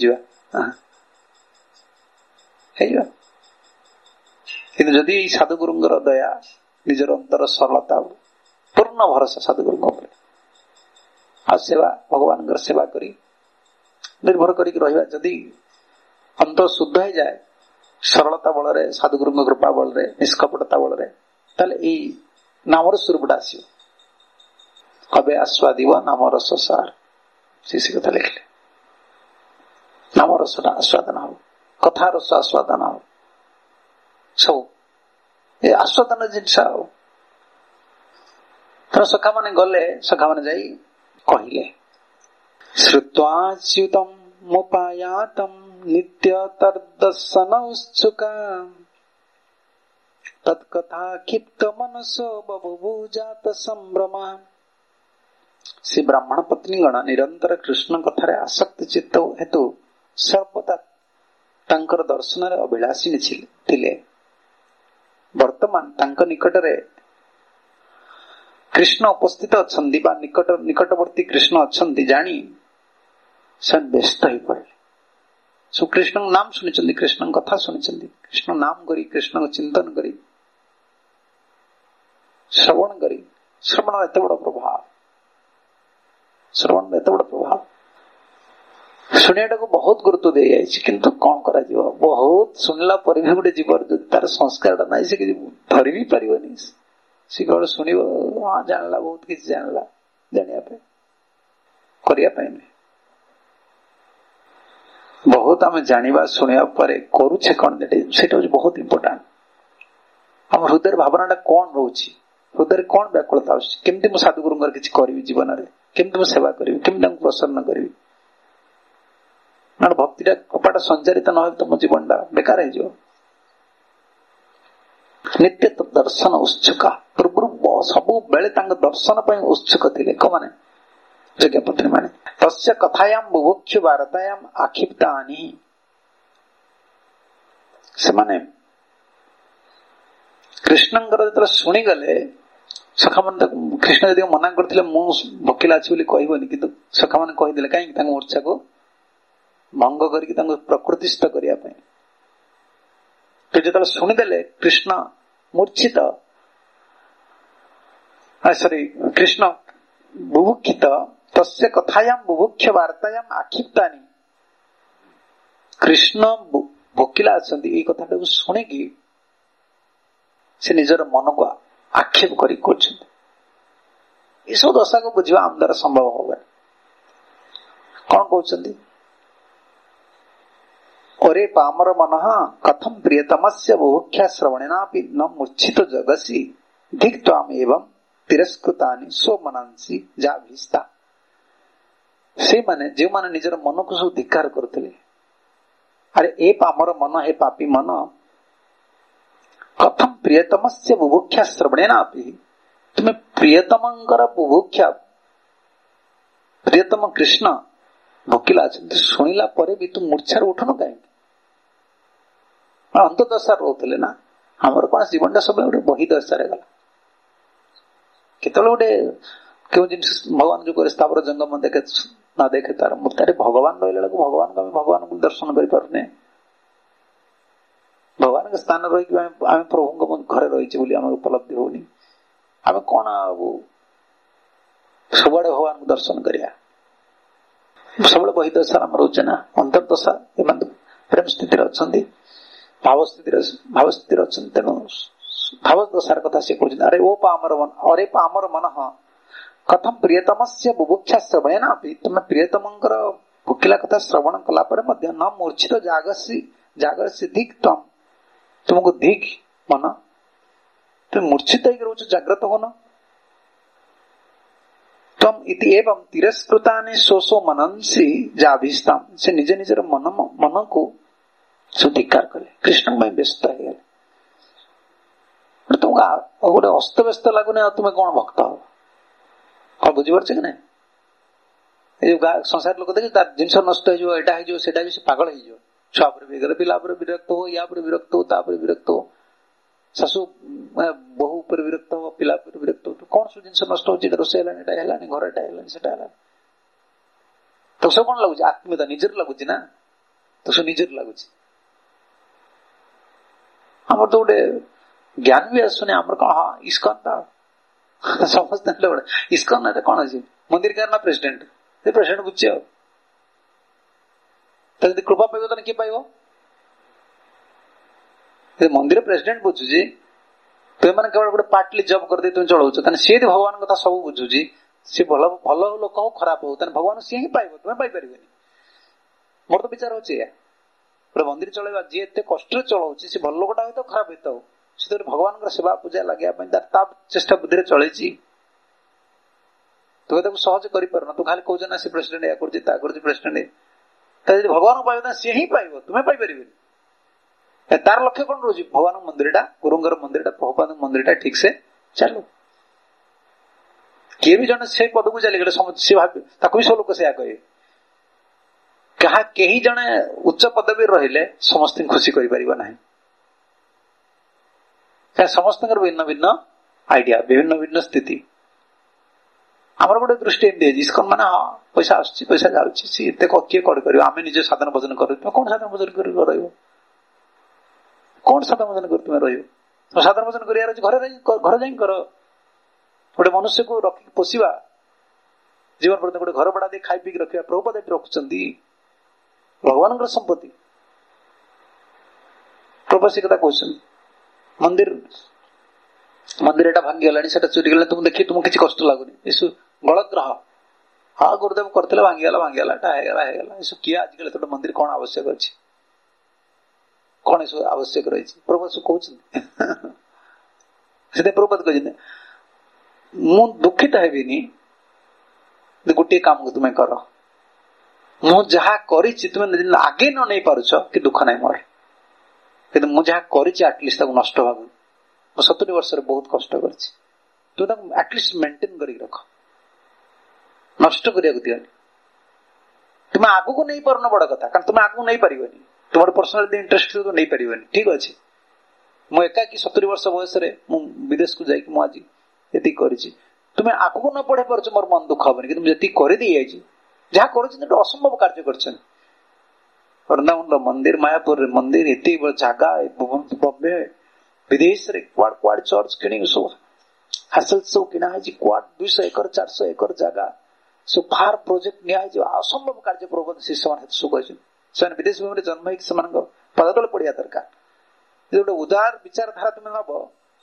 कि जदि साधुगुरुंर दया निजर अंतर सरलता पूर्ण भरोसा साधुगुरु आ सेवा भगवान सेवा करी निर्भर करी जदि अंतर शुद्ध हो जाए सरलता बल साधुगुरु कृपा बल निष्कपटता बल नामर स्वरूपटा आस कबे आस्वादिव नाम रस सार सी कथा लिखले नाम रसटा आस्वादन हो कथा रस आस्वादन हो सब ये आस्वादन जिनस सखा मैंने गले सखा मैंने जाई कहले श्रुत्वाच्युतम मुपायातम नित्य तर्दर्शन उत्सुका तत्कथा क्षिप्त मनसो बभुभुजात संभ्रमा से ब्राह्मण पत्नी गण निरंतर कृष्ण कथार आसक्त चित्त हेतु सर्वदा तांकर दर्शन अभिलाषी थिले वर्तमान तांक निकटरे कृष्ण उपस्थित अछंती बा निकटवर्ती कृष्ण अछंती जानी सन व्यस्त हो पड़े कृष्ण नाम शुणी कृष्ण कथा शुणी कृष्ण नाम करी कृष्ण चिंतन करी श्रवण करी श्रवण एत बड़ प्रभाव श्रवण एत बड़ प्रभाव शुणिया को बहुत गुरुत्व दे जाइए किंतु कौन करा बहुत शुणिला पर भी गोटे जीव तार संस्कार ना से धरी भी पारनी सी केवल शुण हाँ जानला बहुत किसी जानला जानिया करने बहुत आम जाना शुणा पर करुचे कौन से बहुत इम्पोर्टाट आम हृदय भावना कौन रोचे हृदय कौन व्याकुलता केमती मु साधुगुरु किसी करी जीवन में केमती मु सेवा करी केमती प्रसन्न करी भक्तिटा कपाट संचारित न हो तो मो जीवन टा बेकार हो नित्य दर्शन उत्सुक पूर्व सब बेले दर्शन उत्सुक थे कौन मैंने यज्ञपत्नी माने तस्य कथायाम बुभुक्ष वार्तायाम आक्षिप्तानि से माने कृष्णंकर जो शुणी गले सखा मन कृष्ण यदि मना करते मु भकिला अच्छी बोली कहबनी कि सखा मैंने कहीदे कहीं मूर्छा को भंग करके प्रकृतिस्थ करने जो शुणीदे कृष्ण मूर्छित सॉरी कृष्ण बुभुक्षित तस्य कथायाम बुभुक्ष वार्तायाम आक्षिप्तानि कृष्ण भोकिला ये कथा शुणिकी से निजर मन को आक्षेप कर सब दशा को बुझा आम द्वारा संभव होगा कौन कहते अरे पामर मन कथम प्रियतमस्य बुभुक्षा श्रवणेना न मूर्छित जगसी धिक्त्वाम एवं तिरस्कृतानि स्वमनांसी जाभिस्ता से माने जो माने निजर मन को सब धिक्कार करथिले अरे ए पामर मन हे पापी मन कथम प्रियतमस्य बुभुक्षा श्रवणेना तुम्हें प्रियतमंकर बुभुक्षा प्रियतम कृष्ण भोकिला शुणिला परे भी तुम मूर्छार उठन कहीं अंतदशा रोते ना आमर कौन जीवन टा सब गोटे बही दशार गला केतल गोटे क्यों जिन भगवान जो करे स्थावर जंगम देखे न देखे तार मूर्ति भगवान रहा भगवान को भगवान को दर्शन कर पारे भगवान के स्थान रही प्रभु घर रही उपलब्धि होनी आम कौन सब भगवान को दर्शन करिया सब बही दशा आम रोचे ना अंतर्दशा प्रेम स्थिति अच्छा भाव स्थिति अच्छा तेणु भाव दशार कथा से कहते अरे ओ पामर मन अरे पामर मन कथम प्रियतमस्य बुभुक्षा श्रवणेना तुम्हें प्रियतमंकर भोकिला कथा श्रवण कला पर न मूर्छित जागसी धिक तुमको धिक मन तुम मूर्छित रोच जाग्रत हो न तम इति एवं तिरस्कृतानि सोसो मनंसी जाभिस्ताम से निजे निजर मन को सुधिकार कले कृष्ण में व्यस्त है तुमको गोटे अस्त व्यस्त लगुनि तुम्हें कौन भक्त हो कौन बुझीपार कि ना संसार लोक देखिए जिन नष्ट हो पागल हो छुआ पर पिला विरक्त हो या विरक्त हो तापर विरक्त हो शाशु बहु पर विरक्त हो पिला पर विरक्त हो कौन सब जिन नष्ट हो रोषे घर तो सब कौन लगुच आत्मीयता निजर लगुच ना तो सब निजर लगुच आम तो गोटे ज्ञान भी आसुनी आम कौन हाँ इस्कन समस्त इस्कन कौन अच्छे मंदिर का ना प्रेसिडेंट प्रेसिडेंट बुझे यदि कृपा पाइब तो किए पाइब मंदिर प्रेसिडेंट बुझुची तुम मैंने केवल गोटे पार्टली जब कर तुम चलाऊ सी भगवान कथा सब बुझुची सी भल भल लोक हो खराब हो भगवान सी ही पाइब तुम्हें पाइपर मोर तो विचार अच्छे गोटे मंदिर चलवा जी एत कष्ट चलाऊ सी भल लोकटा हो खराब होता हो से भगवान सेवा पूजा लगे चेष्टा बुद्धि चलती तुम सहज कर तू खाली कौन ना सी प्रेसिडेंट या कर प्रेसिडेंट भगवान को पाइब सी ही पाइब तुम्हें पाइपर तार लक्ष्य कौन रोज भगवान मंदिर गुरुंगर मंदिर प्रभुपाद मंदिर ठीक से चलो किए भी जन से पद को चलीगले सी भाव भी सब लोग से कहे कहीं जड़े उच्च पदवी रहिले समस्त खुशी कर समस्त भिन्न भिन्न आइडिया विभिन्न भिन्न स्थिति ଆମର ଗୋଟେ ଦୃଷ୍ଟି ଏମିତି ହେଇଛି ଇସ୍କନ ମାନେ ହଁ ପଇସା ଆସୁଛି ପଇସା ଯାଉଛି, ସିଏ ଏତେ କିଏ କଣ କରିବ, ଆମେ ନିଜେ ସାଧନ ଭଜନ କରୁ। ତୁମେ କଣ ସାଧନ ଭଜନ କରି ରହିବ? କଣ ସାଧନ ଭଜନ କରି ତୁମେ ରହିବ? ସାଧନ ଭଜନ କରିବାର ଅଛି ଘରେ ଯାଇ କର। ଗୋଟେ ମନୁଷ୍ୟକୁ ରଖିକି ପୋଷିବା, ଜୀବନ ପର୍ଯ୍ୟନ୍ତ ଗୋଟେ ଘର ଭଡା ଦେଇ ଖାଇ ପିଇକି ରଖିବା, ପ୍ରଭୁପାଦ ଏଠି ରଖୁଛନ୍ତି। ଭଗବାନଙ୍କର ସମ୍ପତ୍ତି। ପ୍ରଭୁପାଦ ସେ କଥା କହୁଛନ୍ତି। ମନ୍ଦିର ଏଟା ଭାଙ୍ଗିଗଲାଣି, ସେଟା ଚୋରି ଗଲାଣି, ତୁମକୁ ଦେଖି ତୁମକୁ କିଛି କଷ୍ଟ ଲାଗୁନି। ଏସବୁ ଗଳଗ୍ରହ। ହଁ ଗୁରୁଦେବ କରିଥିଲେ, ଭାଙ୍ଗିଗଲା, ଏଟା ହେଇଗଲା। ଏସବୁ କିଏ ଆଜିକାଲି ଗୋଟେ ମନ୍ଦିର କଣ ଆବଶ୍ୟକ ଅଛି? କଣ ଏସବୁ ଆବଶ୍ୟକ ରହିଛି? ପ୍ରଭୁପାଦ କହୁଛନ୍ତି। ସେଥିପାଇଁ ପ୍ରଭୁପାଦ କହିଛନ୍ତି ମୁଁ ଦୁଃଖିତ ହେବିନି, ଗୋଟିଏ କାମକୁ ତୁମେ କର। ମୁଁ ଯାହା କରିଛି ତୁମେ ଆଗେ ନ ନେଇ ପାରୁଛ କି ଦୁଃଖ ନାହିଁ ମୋର, କିନ୍ତୁ ମୁଁ ଯାହା କରିଛି ଆଟଲିଷ୍ଟ ତାକୁ ନଷ୍ଟ ଭାବୁ। ମୁଁ 70 ବର୍ଷରେ ବହୁତ କଷ୍ଟ କରିଛି, ତୁମେ ତାକୁ ଆଟଲିଷ୍ଟ ମେଣ୍ଟେନ କରିକି ରଖ, ନଷ୍ଟ କରିବାକୁ ଦିଅନି। ତୁମେ ଆଗକୁ ନେଇପାରୁନ ବଡ କଥା, କାରଣ ତୁମେ ଆଗକୁ ନେଇପାରିବନି, ତୁମର ପର୍ସନାଲ ଇଣ୍ଟରେଷ୍ଟ ନେଇପାରିବନି, ଠିକ ଅଛି। ମୁଁ ଏକାକି 70 ବର୍ଷ ବୟସରେ ମୁଁ ବିଦେଶକୁ ଯାଇକି ମୁଁ ଆଜି ଏତିକି କରିଛି। ତୁମେ ଆଗକୁ ନ ପଢେଇ ପାରୁଛ, ମୋର ମନ ଦୁଃଖ ହବନି, କିନ୍ତୁ ମୁଁ ଯେତିକି କରିଦେଇ ଯାଇଛି, ଯାହା କରୁଛନ୍ତି ଗୋଟେ ଅସମ୍ଭବ କାର୍ଯ୍ୟ କରିଛନ୍ତି। ବୃନ୍ଦାବନର ମନ୍ଦିର, ମାୟାପୁରରେ ମନ୍ଦିର, ଏତେ ବଡ ଜାଗା, ବମ୍ବେ ବିଦେଶରେ କୁଆଡେ ଚର୍ଚ୍ଚ କିଣିକି ସବୁ ହାସଲ ସବୁ କିଣା ହେଇଛି, କୁଆଡେ 200 ଏକର 400 ଏକର ଜାଗା ସବୁ ଫାର ପ୍ରୋଜେକ୍ଟ ନିଆହେଇଛି। ଅସମ୍ଭବ କାର୍ଯ୍ୟ ପ୍ରବୋଧ ଶିଷ୍ୟମାନେ ସବୁ କହିଛନ୍ତି। ସେମାନେ ବିଦେଶ ଭୂମିରେ ଜନ୍ମ ହେଇକି ସେମାନଙ୍କ ପଦତଳେ ପଡିବା ଦରକାର। ଗୋଟେ ଉଦାର ବିଚାରଧାରା ତୁମେ ନବ,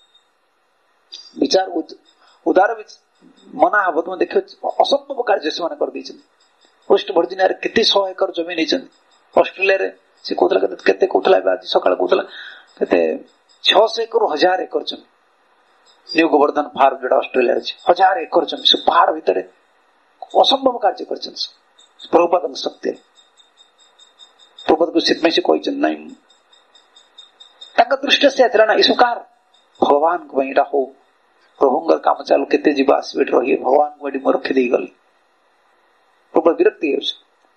ଉଦାର ମନା ହବ, ତୁମେ ଦେଖିବ ଅସମ୍ଭବ କାର୍ଯ୍ୟ ସେମାନେ କରିଦେଇଛନ୍ତି। ୱେଷ୍ଟ ଭର୍ଜିନିଆରେ କେତେ 100 ଏକର ଜମି ନେଇଛନ୍ତି। ଅଷ୍ଟ୍ରେଲିଆରେ ସେ କହୁଥିଲା କେତେ କହୁଥିଲା, ଏବେ ଆଜି ସକାଳେ କହୁଥିଲା କେତେ 600 ଏକର 1000 ଏକର ଜମି। ନ୍ୟୁ ଗୋବର୍ଦ୍ଧନ ଫାର୍ମ ଯୋଉଟା ଅଷ୍ଟ୍ରେଲିଆ ଅଛି, 1000 ଏକର ଜମି, ସେ ପାହାଡ ଭିତରେ ଅସମ୍ଭବ କାର୍ଯ୍ୟ କରିଛନ୍ତି ପ୍ରଭୁପାଦଙ୍କ ଶକ୍ତିରେ। ପ୍ରଭୁପାଦକୁ ସେଥିପାଇଁ ସେ କହିଛନ୍ତି ନାଇଁ, ତାଙ୍କ ଦୃଷ୍ଟିରେ ସେ ଥିଲା ନା ଏସବୁ କାହାର? ଭଗବାନଙ୍କ ପାଇଁ ଏଇଟା ହଉ, ପ୍ରଭୁଙ୍କର କାମ ଚାଲୁ, କେତେ ଯିବା ଆସିବେ ଏଠି ରହିବେ, ଭଗବାନଙ୍କୁ ଏଠି ମୁଁ ରଖିଦେଇ ଗଲି। ପ୍ରଭୁ ବିରକ୍ତି ହେଇଯାଉଛି,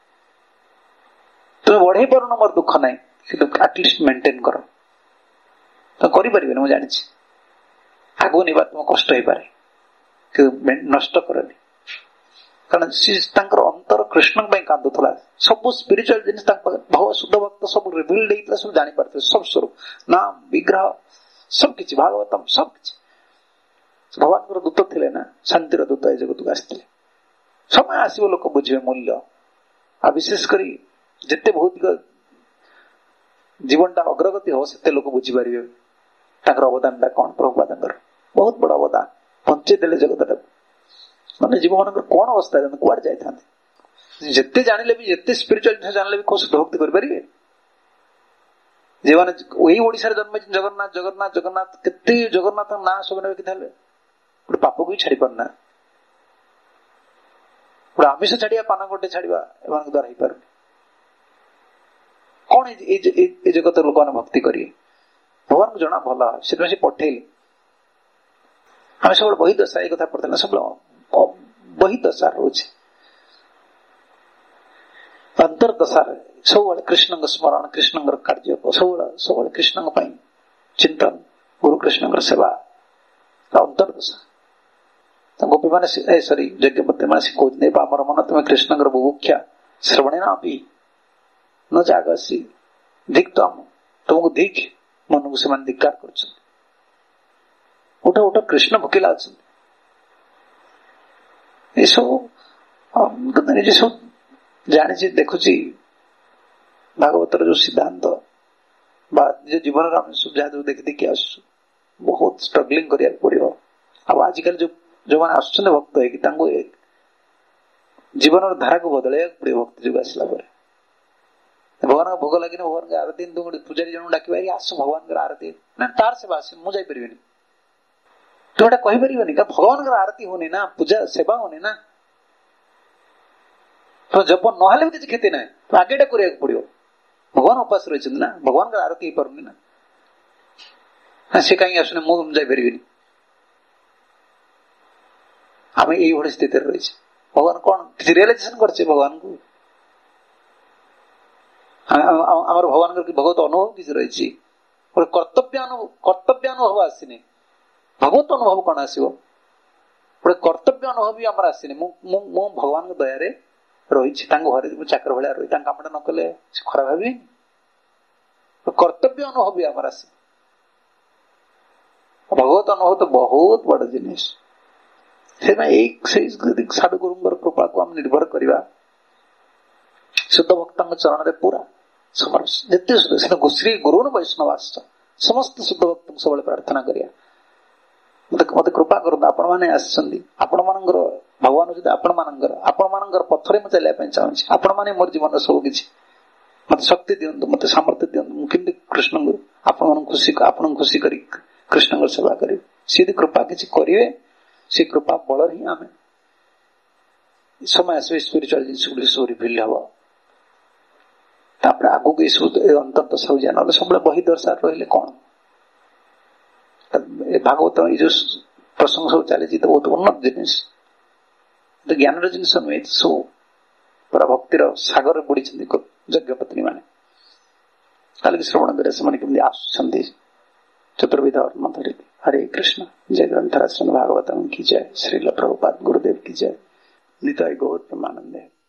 ତୁମେ ବଢେଇ ପାରୁନ, ମୋର ଦୁଃଖ ନାହିଁ, କିନ୍ତୁ ଆଟଲିଷ୍ଟ ମେଣ୍ଟେନ କର। ତମେ କରିପାରିବେନି ମୁଁ ଜାଣିଛି, ଆଗକୁ ନେବା ତୁମ କଷ୍ଟ ହେଇପାରେ, କିନ୍ତୁ ନଷ୍ଟ କରନି। କାରଣ ତାଙ୍କର ଅନ୍ତର କୃଷ୍ଣଙ୍କ ପାଇଁ କାନ୍ଦୁଥିଲା। ସବୁ ସ୍ପିରିଚୁଆଲ ଜିନିଷ ତାଙ୍କ ଶୁଦ୍ଧ ଭକ୍ତ ସବୁ ରିଭିଲ୍ଡ ହେଇଥିଲା, ସବୁ ଜାଣିପାରୁଥିଲେ, ସବୁ ସ୍ୱରୂପ, ନାମ, ବିଗ୍ରହ, ସବୁକିଛି, ଭାଗବତମ ସବୁକିଛି। ଭଗବାନଙ୍କର ଦୂତ ଥିଲେ ନା, ଶାନ୍ତିର ଦୂତ ଏ ଜଗତକୁ ଆସିଥିଲେ। ସମୟ ଆସିବ ଲୋକ ବୁଝିବେ ମୂଲ୍ୟ। ଆଉ ବିଶେଷ କରି ଯେତେ ଭୌତିକ ଜୀବନଟା ଅଗ୍ରଗତି ହବ, ସେତେ ଲୋକ ବୁଝିପାରିବେ ତାଙ୍କର ଅବଦାନଟା କଣ। ପ୍ରଭୁପାଦଙ୍କର ବହୁତ ବଡ ଅବଦାନ, ବଞ୍ଚେଇ ଦେଲେ ଜଗତଟାକୁ। ମାନେ ଜୀବମାନଙ୍କର କଣ ଅବସ୍ଥା, କୁଆଡେ ଯାଇଥାନ୍ତି। ଯେତେ ଜାଣିଲେ ବି, ଯେତେ ସ୍ପିରିଚୁଆଲ ଜିନିଷ ଜାଣିଲେ ବି, କୋଉ ଶୁଦ୍ଧ ଭକ୍ତି କରିପାରିବେ? ଯେଉଁମାନେ ଏଇ ଓଡିଶାରେ ଜନ୍ମ ହେଇଛନ୍ତି, ଜଗନ୍ନାଥ ଜଗନ୍ନାଥ ଜଗନ୍ନାଥ, କେତେ ଜଗନ୍ନାଥଙ୍କ ନାଁ ସବୁ ନେବେ, କେତେ ହେଲେ ଗୋଟେ ପାପକୁ ବି ଛାଡି ପାରୁନା। ଗୋଟେ ଆମିଷ ଛାଡିବା, ପାନ ଗୋଟେ ଛାଡିବା ଏମାନଙ୍କ ଦ୍ୱାରା ହେଇପାରୁନି। କଣ ଏ ଜଗତର ଲୋକମାନେ ଭକ୍ତି କରିବେ? ଭଗବାନଙ୍କୁ ଜଣା ଭଲ, ସେଥିପାଇଁ ସେ ପଠେଇଲେ। ଆମେ ସବୁବେଳେ ବହି ଦଶା ଏଇ କଥା ପଢିଥିଲେ, ସବୁବେଳେ ବହି ଦଶା ରହୁଛି, ଅନ୍ତର୍ଦଶାରେ ସବୁବେଳେ କୃଷ୍ଣଙ୍କ ସ୍ମରଣ, କୃଷ୍ଣଙ୍କର କାର୍ଯ୍ୟ, ସବୁବେଳେ କୃଷ୍ଣଙ୍କ ପାଇଁ ଚିନ୍ତନ, ଗୁରୁ କୃଷ୍ଣଙ୍କର ସେବା, ଅନ୍ତର୍ଦଶା। ଗୋପୀମାନେ ଯଜ୍ଞପତି ମାନେ ଶିଖଉଛନ୍ତି, ଆମର ମନ ତୁମେ କୃଷ୍ଣଙ୍କର ବୁଭୁକ୍ଷା ଶ୍ରବଣେ ନା ବି ନ ଜାଗସି ଧିକ, ତୁମକୁ ଧିକ, ମନକୁ ସେମାନେ ଧିକ୍କାର କରୁଛନ୍ତି। ଉଠ କୃଷ୍ଣ ଭୋକିଲା ଅଛନ୍ତି। ଏସବୁ ନିଜେ ସବୁ ଜାଣିଛି, ଦେଖୁଛି ଭାଗବତର ଯୋଉ ସିଦ୍ଧାନ୍ତ ବା ନିଜ ଜୀବନରେ ଆମେ ସବୁ ଯାହା ଯୋଉ ଦେଖି ଆସୁଛୁ, ବହୁତ ଷ୍ଟ୍ରଗଲିଂ କରିବାକୁ ପଡିବ। ଆଉ ଆଜିକାଲି ଯୋଉମାନେ ଆସୁଛନ୍ତି ଭକ୍ତ ହେଇକି, ତାଙ୍କୁ ଜୀବନର ଧାରାକୁ ବଦଳେଇବାକୁ ପଡିବ। ଭକ୍ତି ଯୁଗ ଆସିଲା ପରେ ଭଗବାନଙ୍କ ଭୋଗ ଲାଗିନି, ଭଗବାନଙ୍କ ଆରତି, ପୂଜାରୀ ଜଣକୁ ଡାକିବା, ଆସ ଭଗବାନଙ୍କର ଆରତି, ନା ତାର ସେବା ଆସେ, ମୁଁ ଯାଇପାରିବିନି। ତୁ ଏଟା କହିପାରିବନି, କାରଣ ଭଗବାନଙ୍କର ଆରତି ହଉନି ନା, ପୂଜା ସେବା ହଉନି ନା। ତ ଜପ ନହେଲେ ବି କିଛି କ୍ଷତି ନାହିଁ, ତ ଆଗେ ଏଟା କରିବାକୁ ପଡିବ। ଭଗବାନ ଉପାସ ରହିଛନ୍ତି ନା, ଭଗବାନଙ୍କର ଆରତି ହେଇପାରୁନି ନା, ସେ କାହିଁକି ଆସୁନି, ମୁଁ ଯାଇପାରିବିନି। ଆମେ ଏଇଭଳି ସ୍ଥିତିରେ ରହିଛେ। ଭଗବାନ କଣ କିଛି ରିଏଲାଇଜେସନ କରିଛେ ଭଗବାନଙ୍କୁ? ଆମର ଭଗବାନଙ୍କର ଭଗବତ ଅନୁଭବ କିଛି ରହିଛି? ଗୋଟେ କର୍ତ୍ତବ୍ୟାନୁଭବ ଆସିନି। ଭଗବତ ଅନୁଭବ କଣ ଆସିବ? गोटे कर्तव्य अनुभव भी आमर आसनी मु भगवान दया रही घरे चाकर भाया रही कामटा न कले खराब भावी कर्तव्य अनुभव भी आमर आस भगवत अनुभव तो बहुत बड़ जिनिस साधु गुरु कृपा को आम निर्भर करवा शुद्ध भक्त चरण में पूरा जिते श्री गुरु वैष्णवास समस्त शुद्ध भक्त सब प्रार्थना करिया मत कृपा करते आपण मैंने आपण मानकर भगवान सहित आपण मानकर पथरे मुझे चलिया चाहूँगी आपण मैंने मोर जीवन सब किसी मत शक्ति दिंतु मत सामर्थ्य दिंतु मुझे कृष्ण को आपण खुशी कर कृष्ण सेवा करी सी कृपा किसी करेंगे से कृपा बल ही आम समय आस स्पिरिचुअल जिन सब रिभिल हम आगू अंतत सब जाए ना सब बही दर्शा रही कौन भागवत ये जो प्रसंग सब चली तो बहुत उन्नत जिनिस तो ज्ञान जिन नुहे सब पूरा भक्तिर सागर बुड़ी यज्ञ पत्नी मैंने कल श्रवण करे से आसुंच चतुर्विध अन्न धरी हरे कृष्ण जय ग्रंथराज भागवतम की जय श्रील प्रभुपाद गुरुदेव की जय निताय गौर प्रेमानंद।